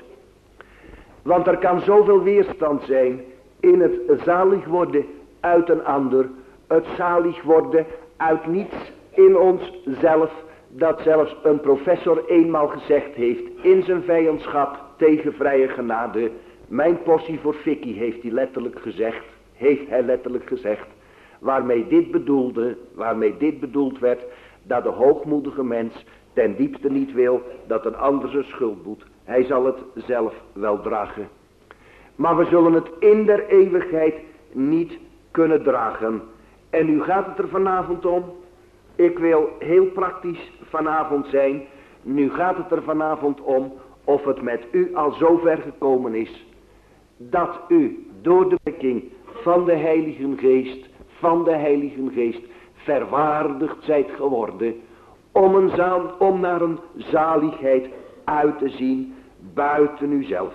Want er kan zoveel weerstand zijn in het zalig worden uit een ander, het zalig worden uit niets in onszelf, dat zelfs een professor eenmaal gezegd heeft in zijn vijandschap tegen vrije genade: mijn possie voor fikkie, heeft hij letterlijk gezegd, heeft hij letterlijk gezegd, waarmee dit bedoelde, waarmee dit bedoeld werd, dat de hoogmoedige mens ten diepste niet wil dat een ander zijn schuld boet. Hij zal het zelf wel dragen. Maar we zullen het in der eeuwigheid niet kunnen dragen. En nu gaat het er vanavond om. Ik wil heel praktisch vanavond zijn. Nu gaat het er vanavond om of het met u al zo ver gekomen is dat u door de werking van de Heilige Geest, van de Heilige Geest verwaardigd zijt geworden om, een zaal, om naar een zaligheid uit te zien buiten uzelf.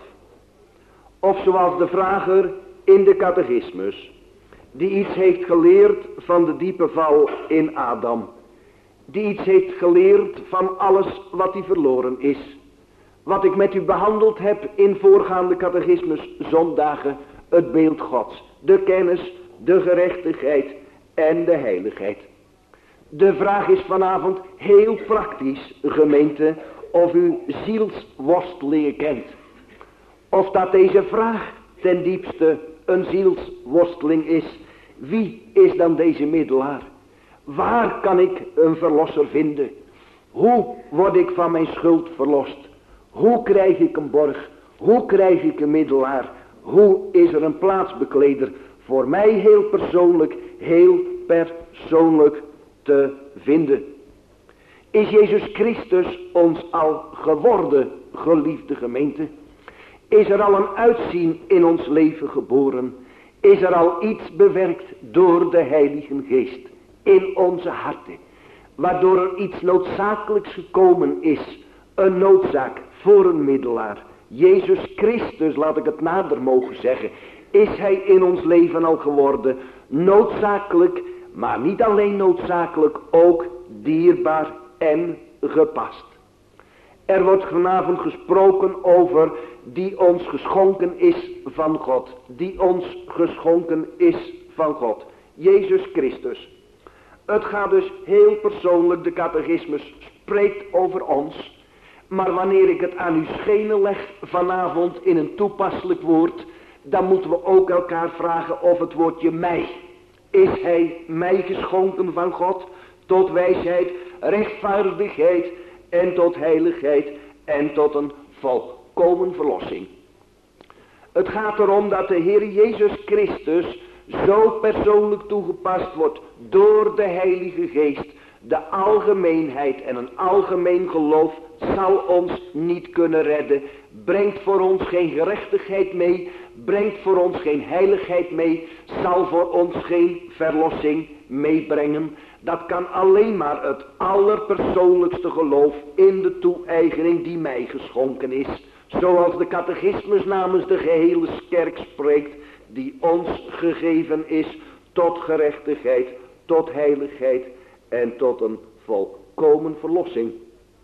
Of zoals de vrager in de catechismus, die iets heeft geleerd van de diepe val in Adam, die iets heeft geleerd van alles wat hij verloren is, wat ik met u behandeld heb in voorgaande catechismus zondagen, het beeld Gods, de kennis, de gerechtigheid en de heiligheid. De vraag is vanavond heel praktisch, gemeente, of u zielsworstelingen kent. Of dat deze vraag ten diepste een zielsworsteling is. Wie is dan deze middelaar? Waar kan ik een verlosser vinden? Hoe word ik van mijn schuld verlost? Hoe krijg ik een borg? Hoe krijg ik een middelaar? Hoe is er een plaatsbekleder voor mij heel persoonlijk, heel persoonlijk te vinden? Is Jezus Christus ons al geworden, geliefde gemeente? Is er al een uitzien in ons leven geboren? Is er al iets bewerkt door de Heilige Geest in onze harten, waardoor er iets noodzakelijks gekomen is, een noodzaak voor een middelaar, Jezus Christus, laat ik het nader mogen zeggen, is hij in ons leven al geworden. Noodzakelijk, maar niet alleen noodzakelijk, ook dierbaar en gepast. Er wordt vanavond gesproken over die ons geschonken is van God. Die ons geschonken is van God. Jezus Christus. Het gaat dus heel persoonlijk, de catechismus spreekt over ons. Maar wanneer ik het aan u schenen leg vanavond in een toepasselijk woord, dan moeten we ook elkaar vragen of het woordje mij. Is hij mij geschonken van God tot wijsheid, rechtvaardigheid en tot heiligheid en tot een volkomen verlossing. Het gaat erom dat de Heer Jezus Christus zo persoonlijk toegepast wordt door de Heilige Geest. De algemeenheid en een algemeen geloof zal ons niet kunnen redden. Brengt voor ons geen gerechtigheid mee. Brengt voor ons geen heiligheid mee. Zal voor ons geen verlossing meebrengen. Dat kan alleen maar het allerpersoonlijkste geloof in de toe-eigening die mij geschonken is. Zoals de catechismus namens de gehele kerk spreekt. Die ons gegeven is tot gerechtigheid, tot heiligheid en tot een volkomen verlossing.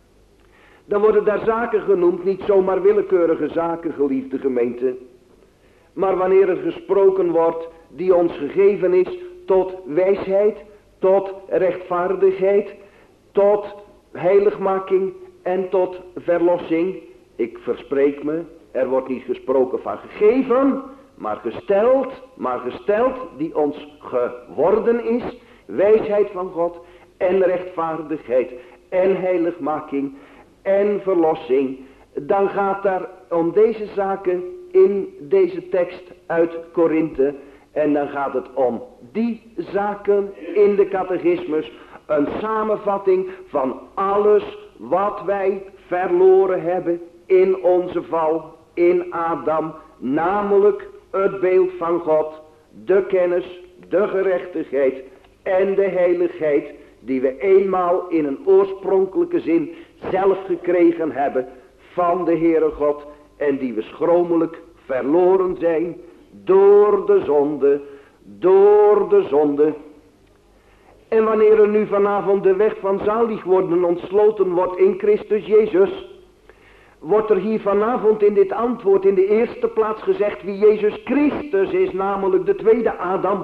Dan worden daar zaken genoemd, niet zomaar willekeurige zaken, geliefde gemeente. Maar wanneer er gesproken wordt die ons gegeven is tot wijsheid, tot rechtvaardigheid, tot heiligmaking en tot verlossing. Ik verspreek me, er wordt niet gesproken van gegeven, maar gesteld, maar gesteld die ons geworden is. Wijsheid van God en rechtvaardigheid en heiligmaking en verlossing. Dan gaat daar om deze zaken in deze tekst uit Korinthe. En dan gaat het om die zaken in de catechismus. Een samenvatting van alles wat wij verloren hebben in onze val, in Adam. Namelijk het beeld van God, de kennis, de gerechtigheid en de heiligheid die we eenmaal in een oorspronkelijke zin zelf gekregen hebben van de Heere God en die we schromelijk verloren zijn door de zonde, door de zonde. En wanneer er nu vanavond de weg van zalig worden ontsloten wordt in Christus Jezus, wordt er hier vanavond in dit antwoord in de eerste plaats gezegd wie Jezus Christus is, namelijk de tweede Adam.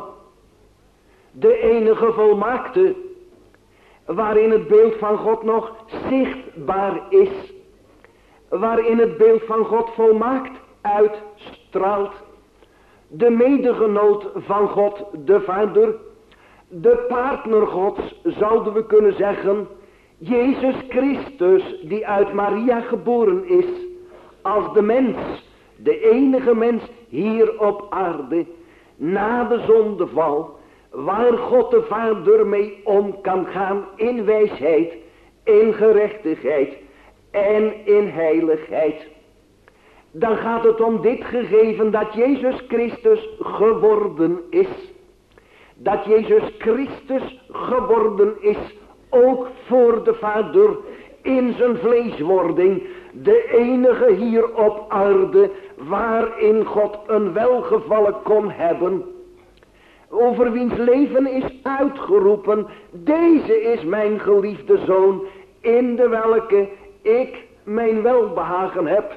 De enige volmaakte, waarin het beeld van God nog zichtbaar is. Waarin het beeld van God volmaakt uitstraalt. De medegenoot van God, de Vader. De partner Gods, zouden we kunnen zeggen. Jezus Christus, die uit Maria geboren is. Als de mens, de enige mens hier op aarde. Na de zondeval. Waar God de Vader mee om kan gaan in wijsheid, in gerechtigheid en in heiligheid. Dan gaat het om dit gegeven dat Jezus Christus geworden is. Dat Jezus Christus geworden is, ook voor de Vader in zijn vleeswording. De enige hier op aarde waarin God een welgevallen kon hebben. Over wiens leven is uitgeroepen, deze is mijn geliefde zoon, in de welke ik mijn welbehagen heb.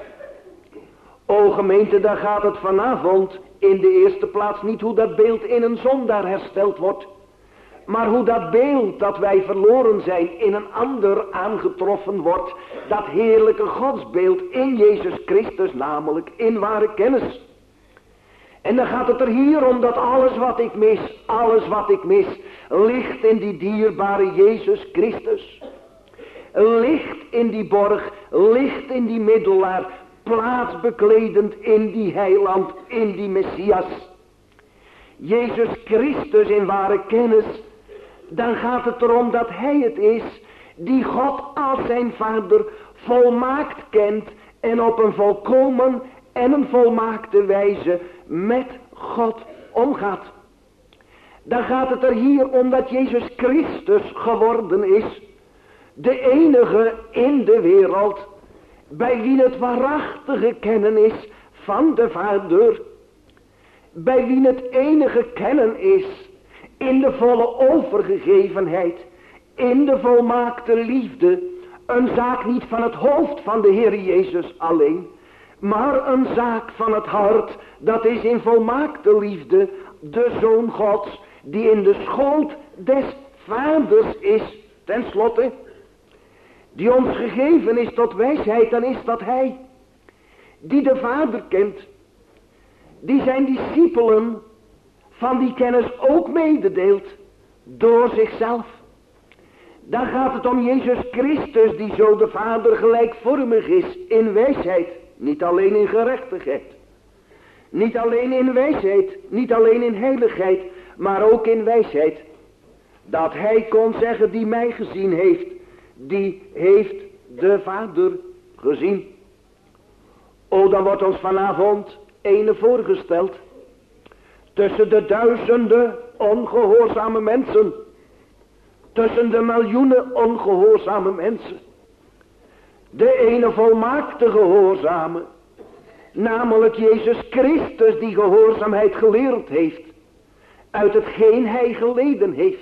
O gemeente, daar gaat het vanavond in de eerste plaats niet hoe dat beeld in een zondaar hersteld wordt. Maar hoe dat beeld dat wij verloren zijn in een ander aangetroffen wordt. Dat heerlijke godsbeeld in Jezus Christus, namelijk in ware kennis. En dan gaat het er hier om dat alles wat ik mis, alles wat ik mis, ligt in die dierbare Jezus Christus. Ligt in die borg, ligt in die middelaar, plaatsbekledend in die heiland, in die Messias. Jezus Christus in ware kennis, dan gaat het erom dat hij het is die God als zijn Vader volmaakt kent en op een volkomen en een volmaakte wijze met God omgaat. Dan gaat het er hier om dat Jezus Christus geworden is, de enige in de wereld bij wie het waarachtige kennen is van de Vader, bij wie het enige kennen is in de volle overgegevenheid, in de volmaakte liefde, een zaak niet van het hoofd van de Heer Jezus alleen, maar een zaak van het hart, dat is in volmaakte liefde de Zoon Gods, die in de schoot des Vaders is, ten slotte, die ons gegeven is tot wijsheid, dan is dat Hij, die de Vader kent, die zijn discipelen van die kennis ook mededeelt door zichzelf. Dan gaat het om Jezus Christus, die zo de Vader gelijkvormig is in wijsheid, niet alleen in gerechtigheid, niet alleen in wijsheid, niet alleen in heiligheid, maar ook in wijsheid. Dat Hij kon zeggen, die mij gezien heeft, die heeft de Vader gezien. O, dan wordt ons vanavond ene voorgesteld, tussen de duizenden ongehoorzame mensen, tussen de miljoenen ongehoorzame mensen, de ene volmaakte gehoorzame, namelijk Jezus Christus, die gehoorzaamheid geleerd heeft, uit hetgeen Hij geleden heeft.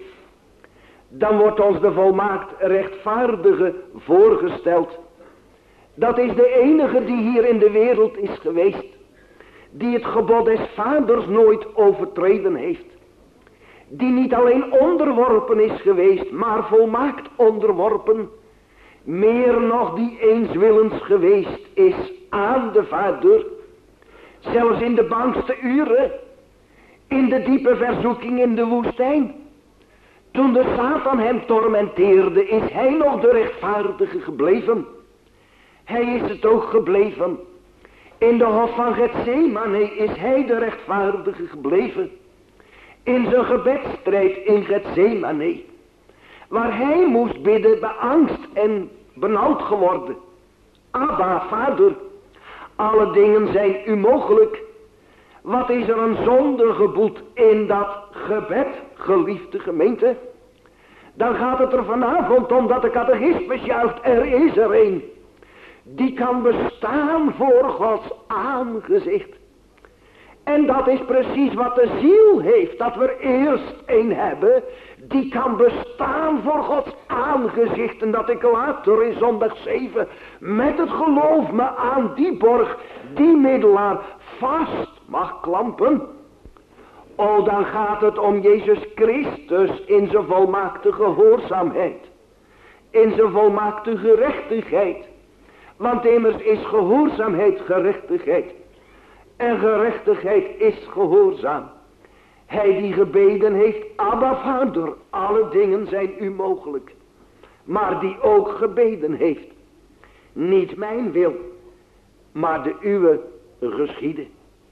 Dan wordt ons de volmaakt rechtvaardige voorgesteld. Dat is de enige die hier in de wereld is geweest, die het gebod des Vaders nooit overtreden heeft, die niet alleen onderworpen is geweest, maar volmaakt onderworpen, meer nog die eenswillens geweest is aan de Vader, zelfs in de bangste uren, in de diepe verzoeking in de woestijn. Toen de Satan hem tormenteerde, is hij nog de rechtvaardige gebleven. Hij is het ook gebleven. In de hof van Gethsemane is hij de rechtvaardige gebleven. In zijn gebedsstrijd in Gethsemane, waar hij moest bidden, beangst en benauwd geworden. Abba, Vader, alle dingen zijn u mogelijk. Wat is er een zondegeboet in dat gebed, geliefde gemeente? Dan gaat het er vanavond om dat de catechismus juicht, er is er een die kan bestaan voor Gods aangezicht. En dat is precies wat de ziel heeft, dat we er eerst een hebben die kan bestaan voor Gods aangezicht. En dat ik later in zondag zeven met het geloof me aan die borg, die middelaar vast mag klampen. O, dan gaat het om Jezus Christus in zijn volmaakte gehoorzaamheid, in zijn volmaakte gerechtigheid. Want immers is gehoorzaamheid gerechtigheid. En gerechtigheid is gehoorzaam. Hij die gebeden heeft, Abba Vader, alle dingen zijn u mogelijk. Maar die ook gebeden heeft, niet mijn wil, maar de uwe geschieden.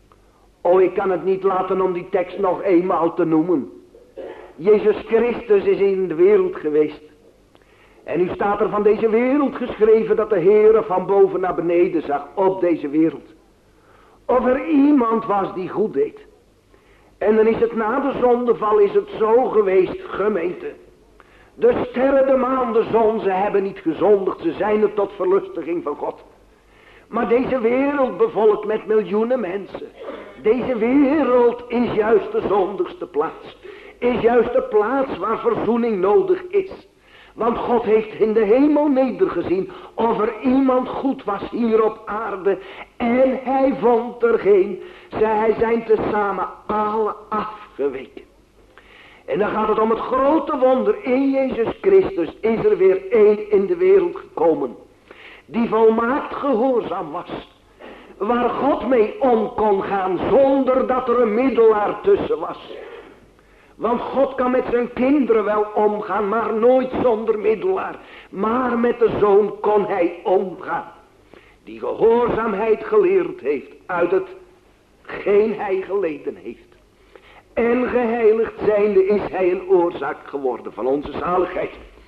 O, ik kan het niet laten om die tekst nog eenmaal te noemen. Jezus Christus is in de wereld geweest. En nu staat er van deze wereld geschreven dat de Heere van boven naar beneden zag op deze wereld. Of er iemand was die goed deed. En dan is het na de zondeval is het zo geweest, gemeente. De sterren, de maan, de zon, ze hebben niet gezondigd. Ze zijn er tot verlustiging van God. Maar deze wereld bevolkt met miljoenen mensen. Deze wereld is juist de zondigste plaats. Is juist de plaats waar verzoening nodig is. Want God heeft in de hemel nedergezien of er iemand goed was hier op aarde. En hij vond er geen. Zij zijn tezamen alle afgeweken. En dan gaat het om het grote wonder. In Jezus Christus is er weer één in de wereld gekomen. Die volmaakt gehoorzaam was. Waar God mee om kon gaan zonder dat er een middelaar tussen was. Want God kan met zijn kinderen wel omgaan, maar nooit zonder middelaar. Maar met de Zoon kon hij omgaan. Die gehoorzaamheid geleerd heeft uit hetgeen hij geleden heeft. En geheiligd zijnde is hij een oorzaak geworden van onze zaligheid.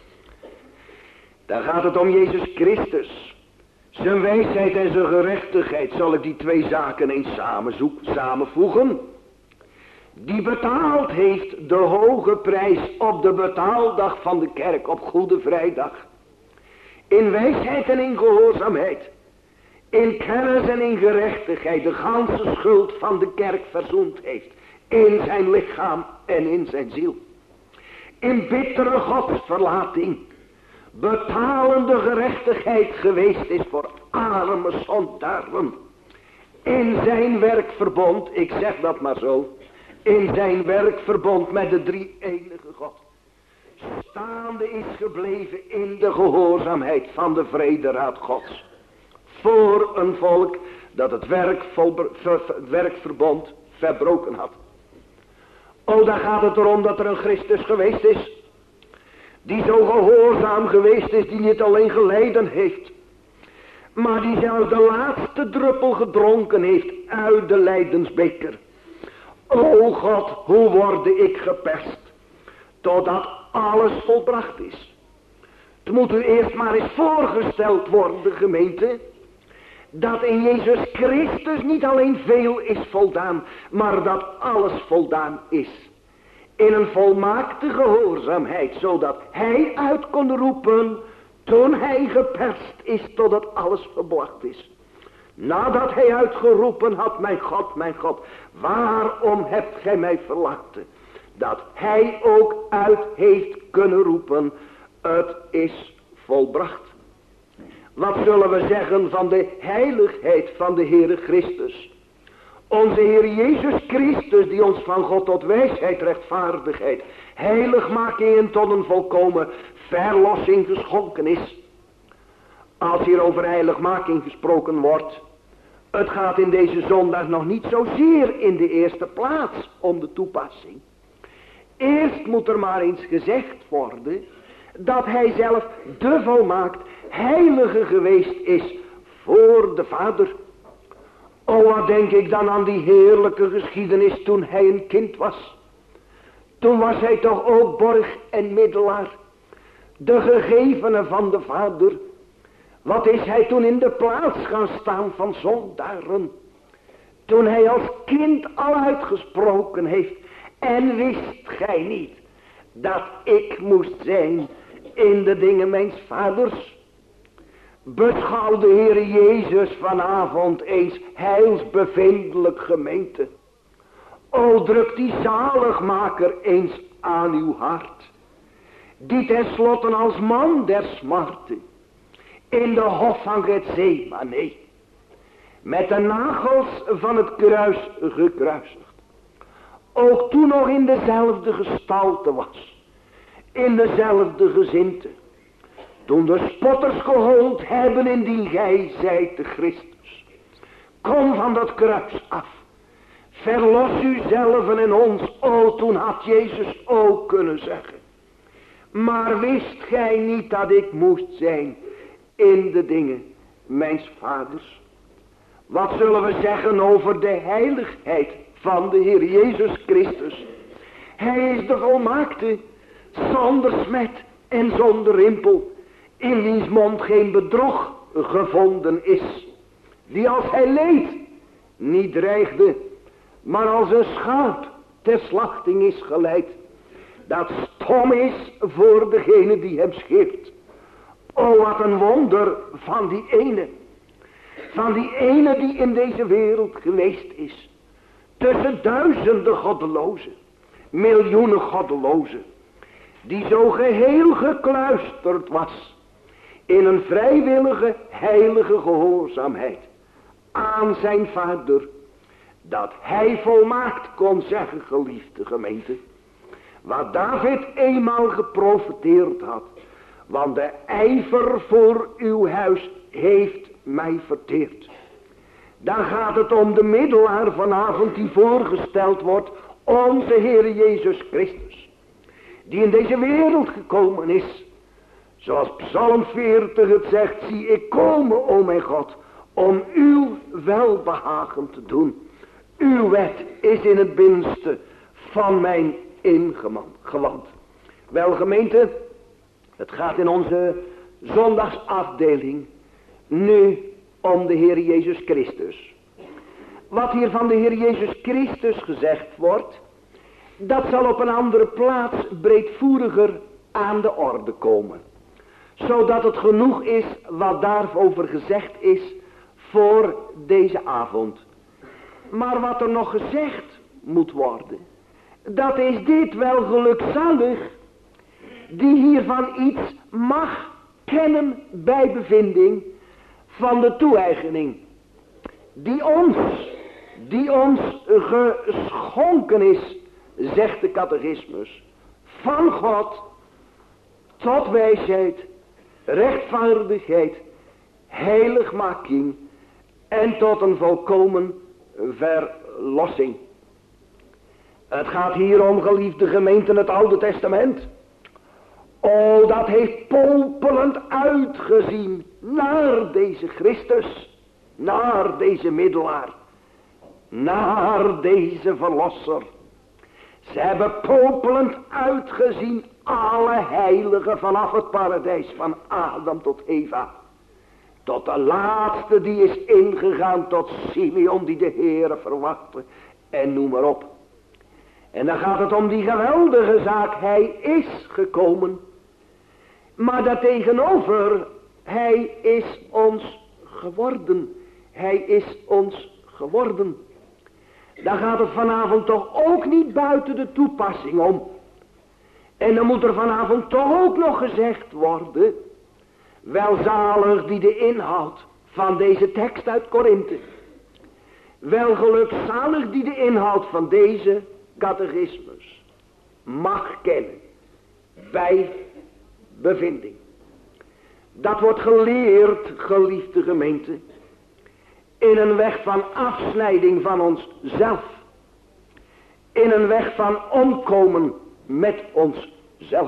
Daar gaat het om Jezus Christus. Zijn wijsheid en zijn gerechtigheid. Zal ik die twee zaken eens samenzoeken, samenvoegen? Die betaald heeft de hoge prijs op de betaaldag van de kerk op Goede Vrijdag. In wijsheid en in gehoorzaamheid. in kennis en in gerechtigheid de ganse schuld van de kerk verzoend heeft, in zijn lichaam en in zijn ziel. In bittere godsverlating, betalende gerechtigheid geweest is voor arme zondaren. In zijn werkverbond, ik zeg dat maar zo, in zijn werkverbond met de drie enige God, staande is gebleven in de gehoorzaamheid van de vrederaad Gods. Voor een volk dat het werkverbond verbroken had. O, daar gaat het erom dat er een Christus geweest is, die zo gehoorzaam geweest is, die niet alleen geleden heeft, maar die zelfs de laatste druppel gedronken heeft uit de lijdensbeker. O God, hoe word ik geperst, totdat alles volbracht is. Het moet u eerst maar eens voorgesteld worden, gemeente, dat in Jezus Christus niet alleen veel is voldaan, maar dat alles voldaan is. In een volmaakte gehoorzaamheid, zodat hij uit kon roepen toen hij geperst is totdat alles volbracht is. Nadat hij uitgeroepen had, mijn God, mijn God, waarom hebt gij mij verlaten? Dat hij ook uit heeft kunnen roepen, het is volbracht. Wat zullen we zeggen van de heiligheid van de Heere Christus? Onze Heer Jezus Christus, die ons van God tot wijsheid, rechtvaardigheid, heiligmaking en tot een volkomen verlossing geschonken is. Als hier over heiligmaking gesproken wordt, het gaat in deze zondag nog niet zozeer in de eerste plaats om de toepassing. Eerst moet er maar eens gezegd worden dat hij zelf de volmaakt heilige geweest is voor de Vader. O, wat denk ik dan aan die heerlijke geschiedenis toen hij een kind was. Toen was hij toch ook borg en middelaar, de gegevene van de Vader. Wat is hij toen in de plaats gaan staan van zondaren, toen hij als kind al uitgesproken heeft, en wist gij niet dat ik moest zijn in de dingen mijns vaders? Beschouw de Heer Jezus vanavond eens heilsbevindelijk, gemeente. O, druk die zaligmaker eens aan uw hart, die tenslotte als man der smarte in de hof van Gethsemane met de nagels van het kruis gekruisigd, ook toen nog in dezelfde gestalte was, in dezelfde gezinte, toen de spotters gehoond hebben indien gij zijt de Christus. Kom van dat kruis af, verlos uzelven en ons. O, toen had Jezus ook kunnen zeggen, maar wist gij niet dat ik moest zijn in de dingen mijns vaders? Wat zullen we zeggen over de heiligheid van de Heer Jezus Christus? Hij is de volmaakte, zonder smet en zonder rimpel, in wiens mond geen bedrog gevonden is, die als hij leed niet dreigde, maar als een schaap ter slachting is geleid, dat stom is voor degene die hem scheert. O, wat een wonder van die ene, van die ene die in deze wereld geweest is, tussen duizenden goddelozen, miljoenen goddelozen, die zo geheel gekluisterd was in een vrijwillige heilige gehoorzaamheid aan zijn Vader, dat hij volmaakt kon zeggen, geliefde gemeente, wat David eenmaal geprofeteerd had, want de ijver voor uw huis heeft mij verteerd. Dan gaat het om de middelaar vanavond die voorgesteld wordt, onze Heer Jezus Christus, die in deze wereld gekomen is. Zoals Psalm veertig het zegt, zie ik komen, o mijn God, om uw welbehagen te doen. Uw wet is in het binnenste van mijn ingewand. Wel, gemeente, het gaat in onze zondagsafdeling nu om de Heer Jezus Christus. Wat hier van de Heer Jezus Christus gezegd wordt, dat zal op een andere plaats breedvoeriger aan de orde komen. Zodat het genoeg is wat daarover gezegd is voor deze avond. Maar wat er nog gezegd moet worden, dat is dit: wel gelukzalig die hiervan iets mag kennen bij bevinding van de toe-eigening die ons, die ons geschonken is, zegt de catechismus, van God tot wijsheid, rechtvaardigheid, heiligmaking en tot een volkomen verlossing. Het gaat hier om, geliefde gemeente, het Oude Testament. Oh, dat heeft popelend uitgezien naar deze Christus, naar deze middelaar, naar deze verlosser. Ze hebben popelend uitgezien, alle heiligen vanaf het paradijs, van Adam tot Eva. Tot de laatste die is ingegaan, tot Simeon die de Heere verwachtte. En noem maar op. En dan gaat het om die geweldige zaak. Hij is gekomen. Maar daartegenover, hij is ons geworden. Hij is ons geworden. Daar gaat het vanavond toch ook niet buiten de toepassing om. En dan moet er vanavond toch ook nog gezegd worden: welzalig die de inhoud van deze tekst uit Korinthe, wel gelukzalig die de inhoud van deze catechismus mag kennen bij bevinding. Dat wordt geleerd, geliefde gemeente, in een weg van afsnijding van onszelf, in een weg van omkomen met onszelf.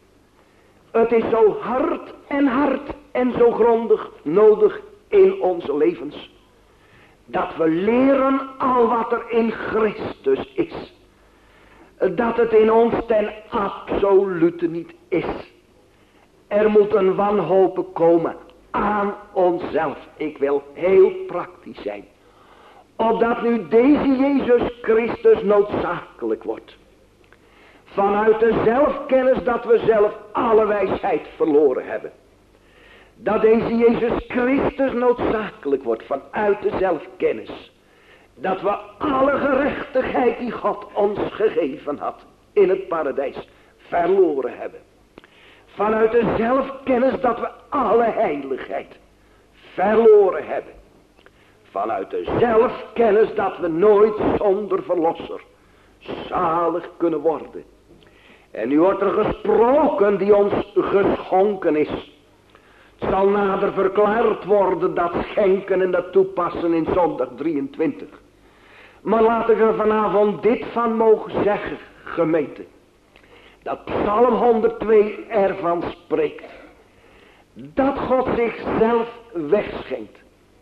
Het is zo hard en hard en zo grondig nodig in onze levens, dat we leren al wat er in Christus is, dat het in ons ten absolute niet is. Er moet een wanhopen komen aan onszelf. Ik wil heel praktisch zijn, opdat nu deze Jezus Christus noodzakelijk wordt. Vanuit de zelfkennis dat we zelf alle wijsheid verloren hebben. Dat deze Jezus Christus noodzakelijk wordt vanuit de zelfkennis. Dat we alle gerechtigheid die God ons gegeven had in het paradijs verloren hebben. Vanuit de zelfkennis dat we alle heiligheid verloren hebben. Vanuit de zelfkennis dat we nooit zonder verlosser zalig kunnen worden. En nu wordt er gesproken die ons geschonken is. Het zal nader verklaard worden, dat schenken en dat toepassen in zondag drieëntwintig. Maar laat ik er vanavond dit van mogen zeggen, gemeente. Dat Psalm honderdtwee ervan spreekt. Dat God zichzelf wegschenkt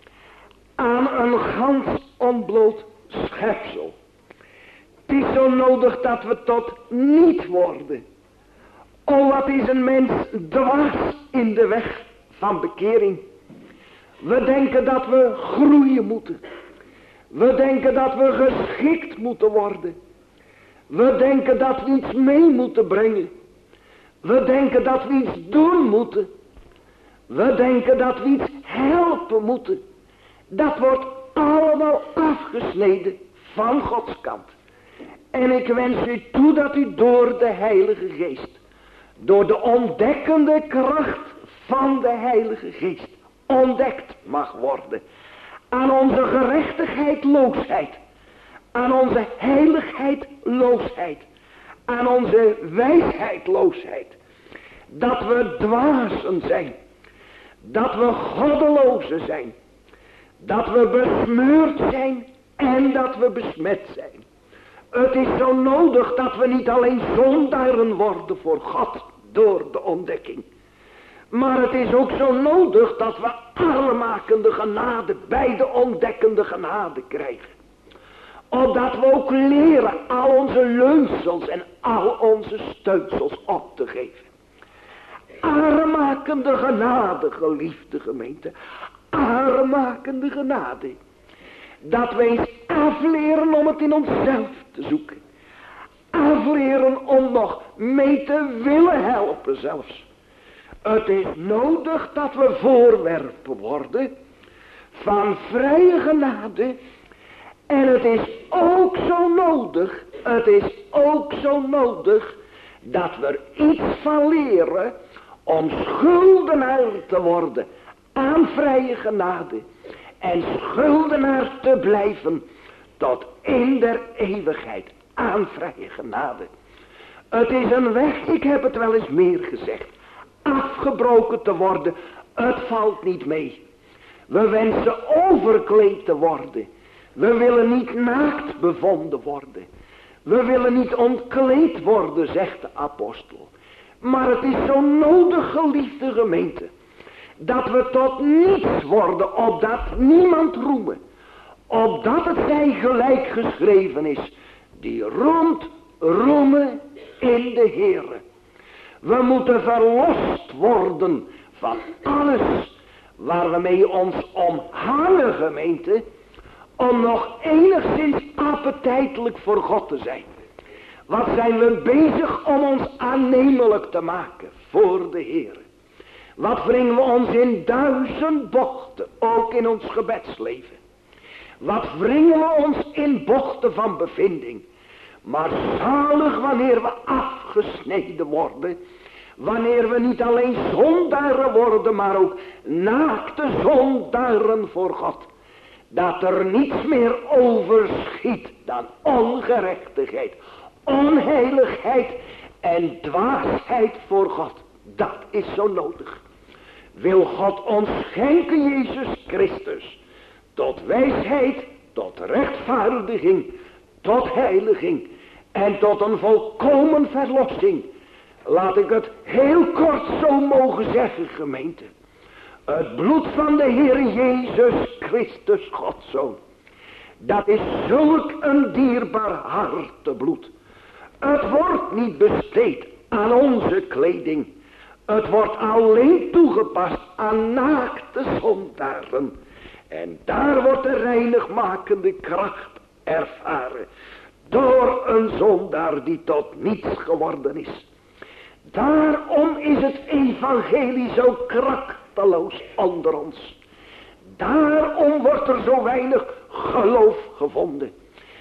aan een gans onbloot schepsel. Het is zo nodig dat we tot niet worden. O, wat is een mens dwars in de weg van bekering. We denken dat we groeien moeten. We denken dat we geschikt moeten worden. We denken dat we iets mee moeten brengen. We denken dat we iets doen moeten. We denken dat we iets helpen moeten. Dat wordt allemaal afgesneden van Gods kant. En ik wens u toe dat u door de Heilige Geest, door de ontdekkende kracht van de Heilige Geest, ontdekt mag worden. Aan onze gerechtigheidloosheid, aan onze heiligheidloosheid, aan onze wijsheidloosheid. Dat we dwazen zijn, dat we goddelozen zijn, dat we besmeurd zijn en dat we besmet zijn. Het is zo nodig dat we niet alleen zondaren worden voor God door de ontdekking. Maar het is ook zo nodig dat we armmakende genade bij de ontdekkende genade krijgen. Opdat we ook leren al onze leunsels en al onze steunsels op te geven. Armmakende genade, geliefde gemeente. Armmakende genade. Dat we eens afleren om het in onszelf te zoeken. Afleren om nog mee te willen helpen zelfs. Het is nodig dat we voorwerpen worden van vrije genade. En het is ook zo nodig, het is ook zo nodig dat we er iets van leren om schuldenaar te worden aan vrije genade. En schuldenaar te blijven tot in der eeuwigheid aan vrije genade. Het is een weg, ik heb het wel eens meer gezegd, afgebroken te worden, het valt niet mee. We wensen overkleed te worden. We willen niet naakt bevonden worden. We willen niet ontkleed worden, zegt de apostel. Maar het is zo nodig, geliefde gemeente, dat we tot niets worden, opdat niemand roemen. Opdat het zij gelijk geschreven is, die roemt, roemen in de Heere. We moeten verlost worden van alles waar we mee ons omhangen, gemeente, om nog enigszins appetijtelijk voor God te zijn. Wat zijn we bezig om ons aannemelijk te maken voor de Heere. Wat brengen we ons in duizend bochten, ook in ons gebedsleven. Wat brengen we ons in bochten van bevinding. Maar zalig wanneer we afgesneden worden. Wanneer we niet alleen zondaren worden, maar ook naakte zondaren voor God. Dat er niets meer overschiet dan ongerechtigheid, onheiligheid en dwaasheid voor God. Dat is zo nodig. Wil God ons schenken, Jezus Christus, tot wijsheid, tot rechtvaardiging, tot heiliging en tot een volkomen verlossing. Laat ik het heel kort zo mogen zeggen, gemeente. Het bloed van de Heer Jezus Christus, Gods Zoon. Dat is zulk een dierbaar hartebloed. Het wordt niet besteed aan onze kleding. Het wordt alleen toegepast aan naakte zondaren. En daar wordt de reinigmakende kracht ervaren. Door een zondaar die tot niets geworden is. Daarom is het evangelie zo krachteloos onder ons. Daarom wordt er zo weinig geloof gevonden.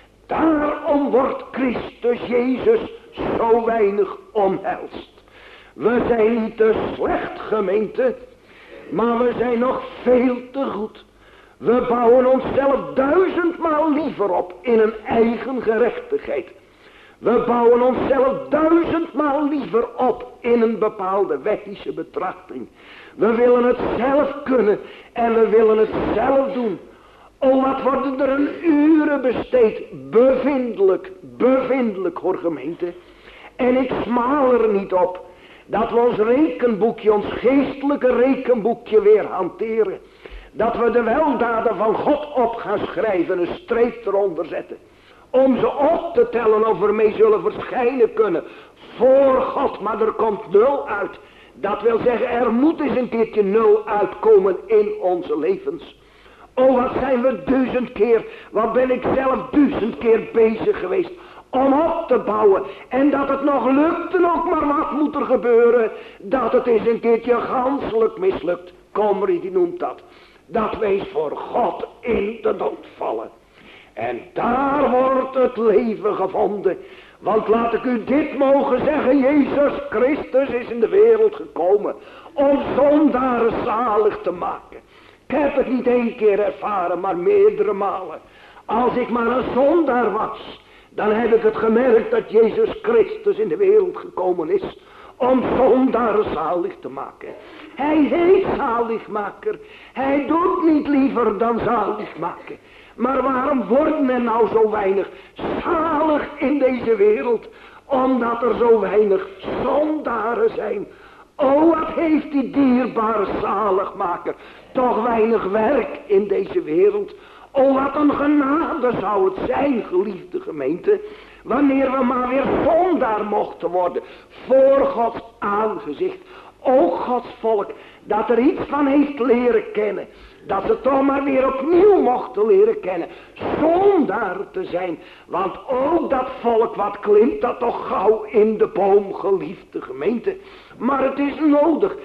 Daarom wordt Christus Jezus zo weinig omhelst. We zijn niet te slecht, gemeente, maar we zijn nog veel te goed. We bouwen onszelf duizendmaal liever op in een eigen gerechtigheid. We bouwen onszelf duizendmaal liever op in een bepaalde wettische betrachting. We willen het zelf kunnen en we willen het zelf doen. O, wat worden er een uren besteed, bevindelijk, bevindelijk hoor gemeente. En ik smaal er niet op dat we ons rekenboekje, ons geestelijke rekenboekje weer hanteren. Dat we de weldaden van God op gaan schrijven, een streep eronder zetten. Om ze op te tellen of we ermee zullen verschijnen kunnen. Voor God, maar er komt nul uit. Dat wil zeggen, er moet eens een keertje nul uitkomen in onze levens. Oh, wat zijn we duizend keer, wat ben ik zelf duizend keer bezig geweest om op te bouwen. En dat het nog lukt en ook maar wat moet er gebeuren. Dat het eens een keertje ganselijk mislukt. Komrie die noemt dat. Dat wij voor God in de dood vallen. En daar wordt het leven gevonden. Want laat ik u dit mogen zeggen. Jezus Christus is in de wereld gekomen. Om zondaren zalig te maken. Ik heb het niet één keer ervaren, maar meerdere malen. Als ik maar een zondaar was, dan heb ik het gemerkt dat Jezus Christus in de wereld gekomen is. Om zondaren zalig te maken. Hij heet zaligmaker. Hij doet niet liever dan zalig maken. Maar waarom wordt er nou zo weinig zalig in deze wereld? Omdat er zo weinig zondaren zijn. O, wat heeft die dierbare zaligmaker toch weinig werk in deze wereld. O, wat een genade zou het zijn, geliefde gemeente, wanneer we maar weer zondaar mochten worden voor Gods aangezicht. O, Gods volk, dat er iets van heeft leren kennen. Dat ze toch maar weer opnieuw mochten leren kennen. Zondaar te zijn. Want ook dat volk, wat klimt dat toch gauw in de boom, geliefde gemeente. Maar het is nodig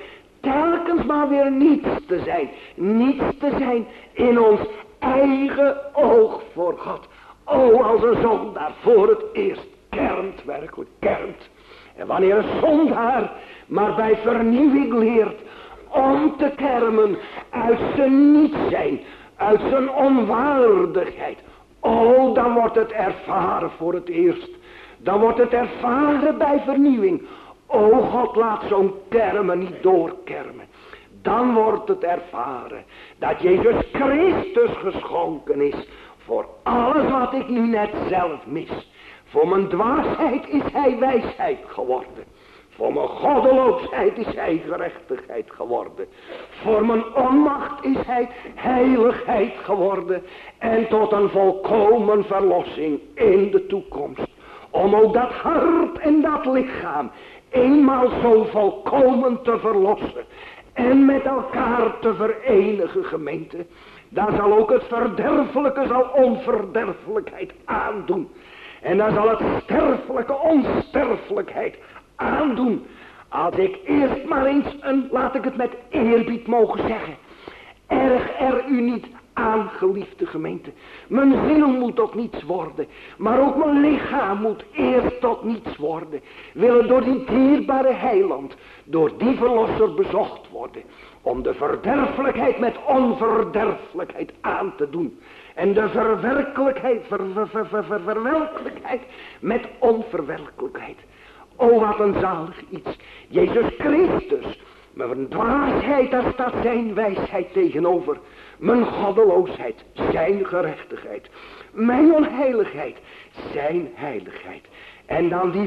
telkens maar weer niets te zijn. Niets te zijn in ons eigen oog voor God. O, als een zondaar voor het eerst kermt, werkelijk kermt. En wanneer een zondaar maar bij vernieuwing leert om te kermen uit zijn niet zijn, uit zijn onwaardigheid. O, dan wordt het ervaren voor het eerst. Dan wordt het ervaren bij vernieuwing. O, God laat zo'n kermen niet doorkermen. Dan wordt het ervaren dat Jezus Christus geschonken is voor alles wat ik nu net zelf mis. Voor mijn dwaasheid is hij wijsheid geworden. Voor mijn goddeloosheid is hij gerechtigheid geworden. Voor mijn onmacht is hij heiligheid geworden. En tot een volkomen verlossing in de toekomst. Om ook dat hart en dat lichaam eenmaal zo volkomen te verlossen. En met elkaar te verenigen, gemeente. Dan zal ook het verderfelijke zal onverderfelijkheid aandoen. En dan zal het sterfelijke onsterfelijkheid aandoen. Als ik eerst maar eens een, laat ik het met eerbied mogen zeggen. Erg er u niet aan, geliefde gemeente. Mijn ziel moet tot niets worden. Maar ook mijn lichaam moet eerst tot niets worden. Willen door die dierbare heiland, door die verlosser bezocht worden. Om de verderfelijkheid met onverderfelijkheid aan te doen. En de verwerkelijkheid, ver, ver, ver, ver, ver, verwerkelijkheid met onverwerkelijkheid. O, wat een zalig iets. Jezus Christus. Mijn dwaasheid, daar staat zijn wijsheid tegenover. Mijn goddeloosheid, zijn gerechtigheid. Mijn onheiligheid, zijn heiligheid. En dan die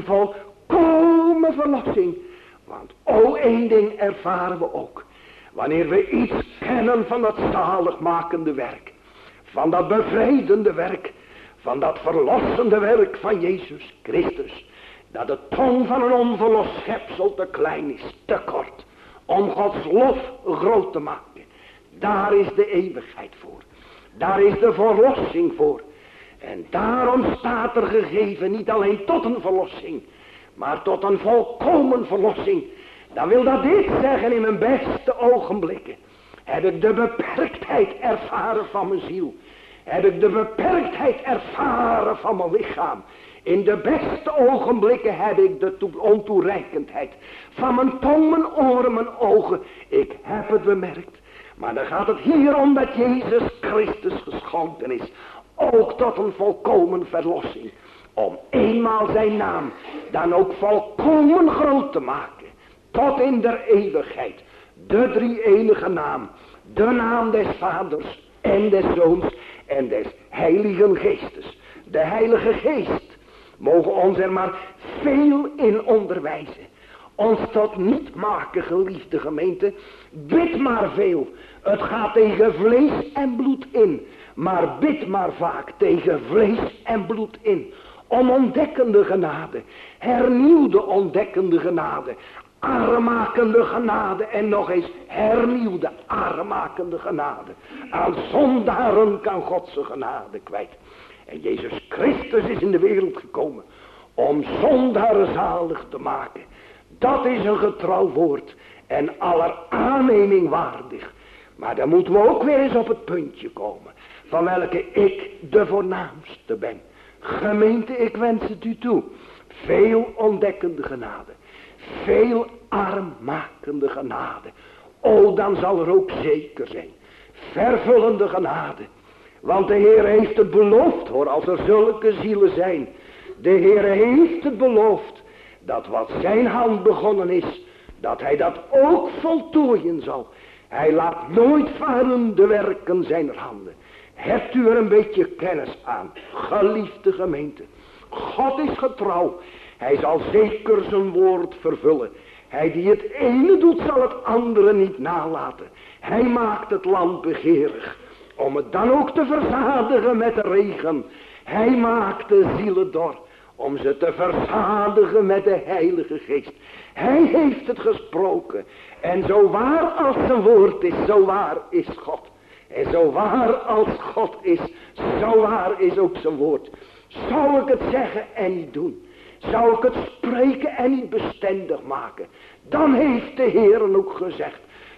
volkomen verlossing. Want o, één ding ervaren we ook. Wanneer we iets kennen van dat zaligmakende werk. Van dat bevrijdende werk. Van dat verlossende werk van Jezus Christus. Dat de tong van een onverlost schepsel te klein is, te kort. Om Gods lof groot te maken. Daar is de eeuwigheid voor. Daar is de verlossing voor. En daarom staat er gegeven niet alleen tot een verlossing. Maar tot een volkomen verlossing. Dan wil dat dit zeggen in mijn beste ogenblikken. Heb ik de beperktheid ervaren van mijn ziel. Heb ik de beperktheid ervaren van mijn lichaam. In de beste ogenblikken heb ik de ontoereikendheid van mijn tong, mijn oren, mijn ogen. Ik heb het bemerkt. Maar dan gaat het hier om dat Jezus Christus geschonken is. Ook tot een volkomen verlossing. Om eenmaal zijn naam dan ook volkomen groot te maken. Tot in der eeuwigheid. De drie enige naam. De naam des Vaders en des Zoons en des Heiligen Geestes. De Heilige Geest mogen ons er maar veel in onderwijzen. Ons tot niet maken, geliefde gemeente. Bid maar veel. Het gaat tegen vlees en bloed in. Maar bid maar vaak tegen vlees en bloed in. Om ontdekkende genade. Hernieuwde ontdekkende genade. Aanmakende genade. En nog eens hernieuwde aanmakende genade. Aan zondaren kan God zijn genade kwijt. En Jezus Christus is in de wereld gekomen. Om zondaren zalig te maken. Dat is een getrouw woord. En aller aanneming waardig. Maar dan moeten we ook weer eens op het puntje komen. Van welke ik de voornaamste ben. Gemeente, ik wens het u toe. Veel ontdekkende genade. Veel armmakende genade. O, dan zal er ook zeker zijn. Vervullende genade. Want de Heer heeft het beloofd, hoor, als er zulke zielen zijn. De Heer heeft het beloofd. Dat wat zijn hand begonnen is. Dat hij dat ook voltooien zal. Hij laat nooit varen de werken zijner handen. Hebt u er een beetje kennis aan, geliefde gemeente. God is getrouw. Hij zal zeker zijn woord vervullen. Hij die het ene doet, zal het andere niet nalaten. Hij maakt het land begeerig. Om het dan ook te verzadigen met de regen. Hij maakt de zielen dor. Om ze te verzadigen met de Heilige Geest. Hij heeft het gesproken. En zo waar als zijn woord is, zo waar is God. En zo waar als God is, zo waar is ook zijn woord. Zou ik het zeggen en niet doen? Zou ik het spreken en niet bestendig maken? Dan heeft de Heer ook gezegd.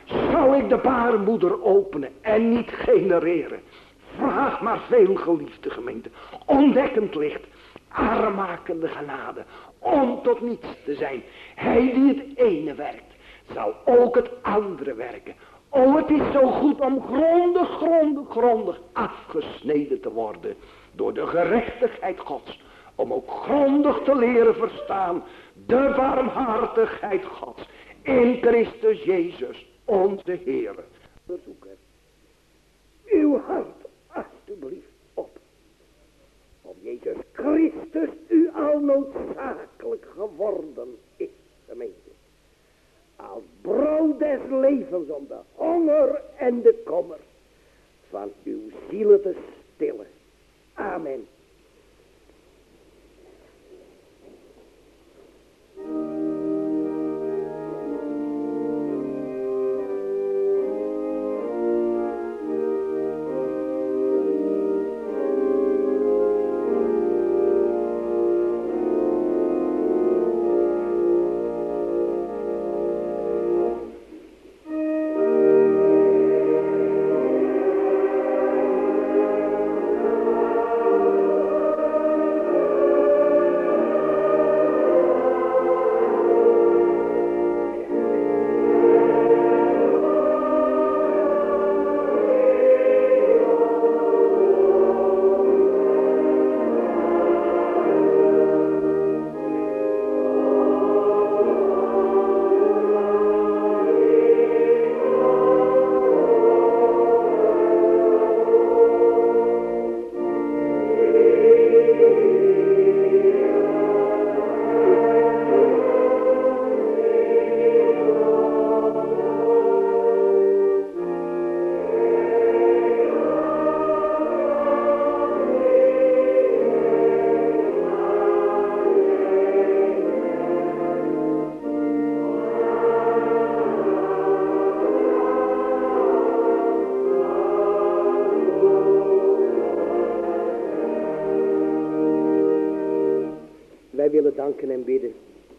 Zou ik de baarmoeder openen en niet genereren? Vraag maar veel, geliefde gemeente. Ontdekkend licht, armmakende genade, om tot niets te zijn. Hij die het ene werkt, zal ook het andere werken. O, het is zo goed om grondig, grondig, grondig afgesneden te worden door de gerechtigheid Gods. Om ook grondig te leren verstaan de barmhartigheid Gods in Christus Jezus, onze Heer. Verzoeken uw hart alstublieft op. Om Jezus Christus u al noodzakelijk geworden is, gemeente. Als brood des levens om de honger en de kommer van uw zielen te stillen. Amen. Wij willen danken en bidden.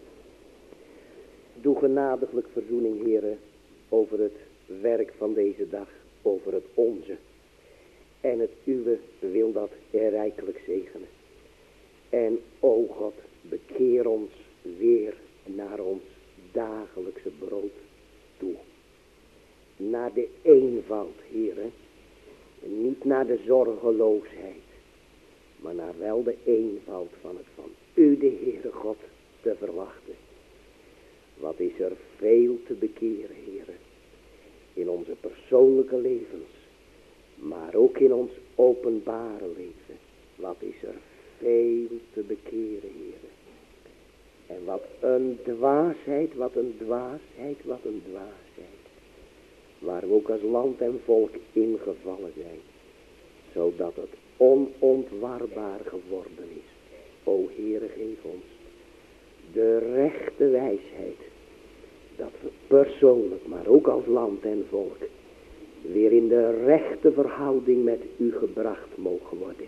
Doe genadiglijk verzoening, Heere, over het werk van deze dag, over het onze. En het uwe wil dat er rijkelijk zegenen. En, o God, bekeer ons weer naar ons dagelijkse brood toe. Naar de eenvoud, Heere. Niet naar de zorgeloosheid, maar naar wel de eenvoud van het van u, de Heere God, te verwachten. Wat is er veel te bekeren, Heere, in onze persoonlijke levens, maar ook in ons openbare leven. Wat is er veel te bekeren, Heere. En wat een dwaasheid, wat een dwaasheid, wat een dwaasheid. Waar we ook als land en volk ingevallen zijn, zodat het onontwarbaar geworden is. O Heere, geef ons de rechte wijsheid, dat we persoonlijk, maar ook als land en volk, weer in de rechte verhouding met u gebracht mogen worden.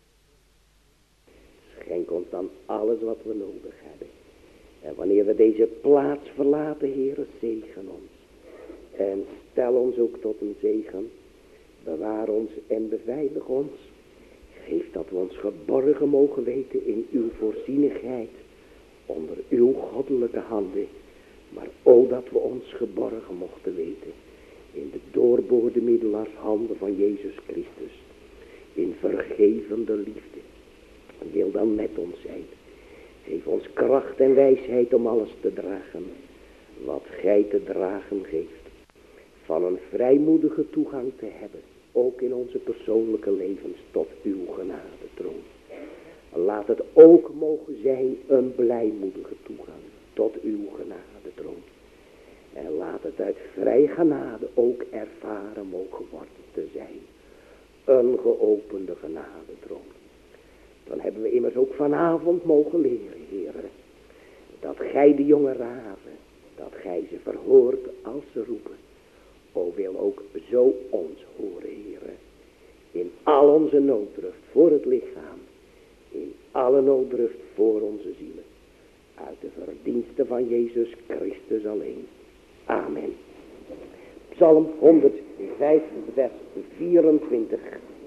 Schenk ons dan alles wat we nodig hebben. En wanneer we deze plaats verlaten, Heere, zegen ons. En stel ons ook tot een zegen. Bewaar ons en beveilig ons. Geef dat we ons geborgen mogen weten in uw voorzienigheid, onder uw goddelijke handen. Maar ook dat we ons geborgen mochten weten in de doorboorde middelaarshanden van Jezus Christus. In vergevende liefde. Wil dan met ons zijn. Geef ons kracht en wijsheid om alles te dragen wat gij te dragen geeft. Van een vrijmoedige toegang te hebben, ook in onze persoonlijke levens, tot uw genadetroon. Laat het ook mogen zijn een blijmoedige toegang tot uw genadetroon. En laat het uit vrij genade ook ervaren mogen worden te zijn. Een geopende genadetroon. Dan hebben we immers ook vanavond mogen leren, Heere, dat gij de jonge raven, dat gij ze verhoort als ze roepen. O, wil ook zo ons horen, Heere, in al onze nooddruft voor het lichaam, in alle nooddruft voor onze zielen, uit de verdiensten van Jezus Christus alleen. Amen. Psalm honderdvijf, vers vierentwintig.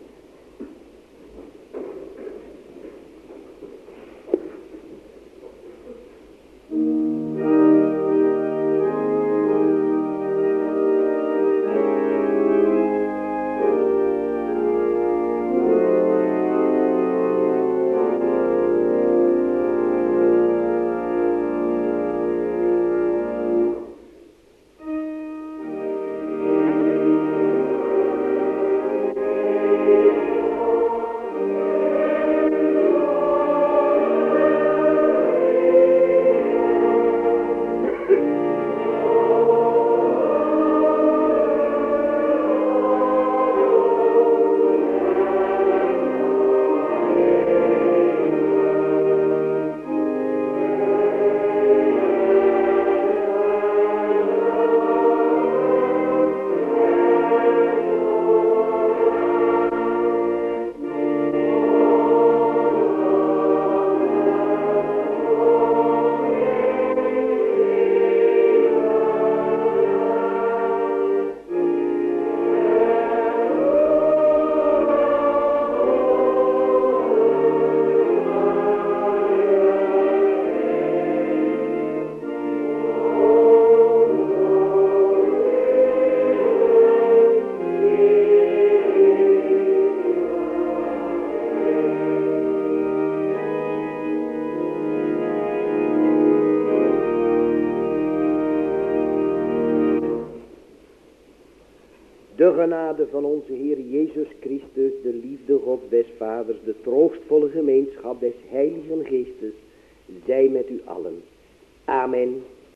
De genade van onze Heer Jezus Christus, de liefde Gods des Vaders, de troostvolle gemeenschap des Heiligen Geestes, zij met u allen. Amen.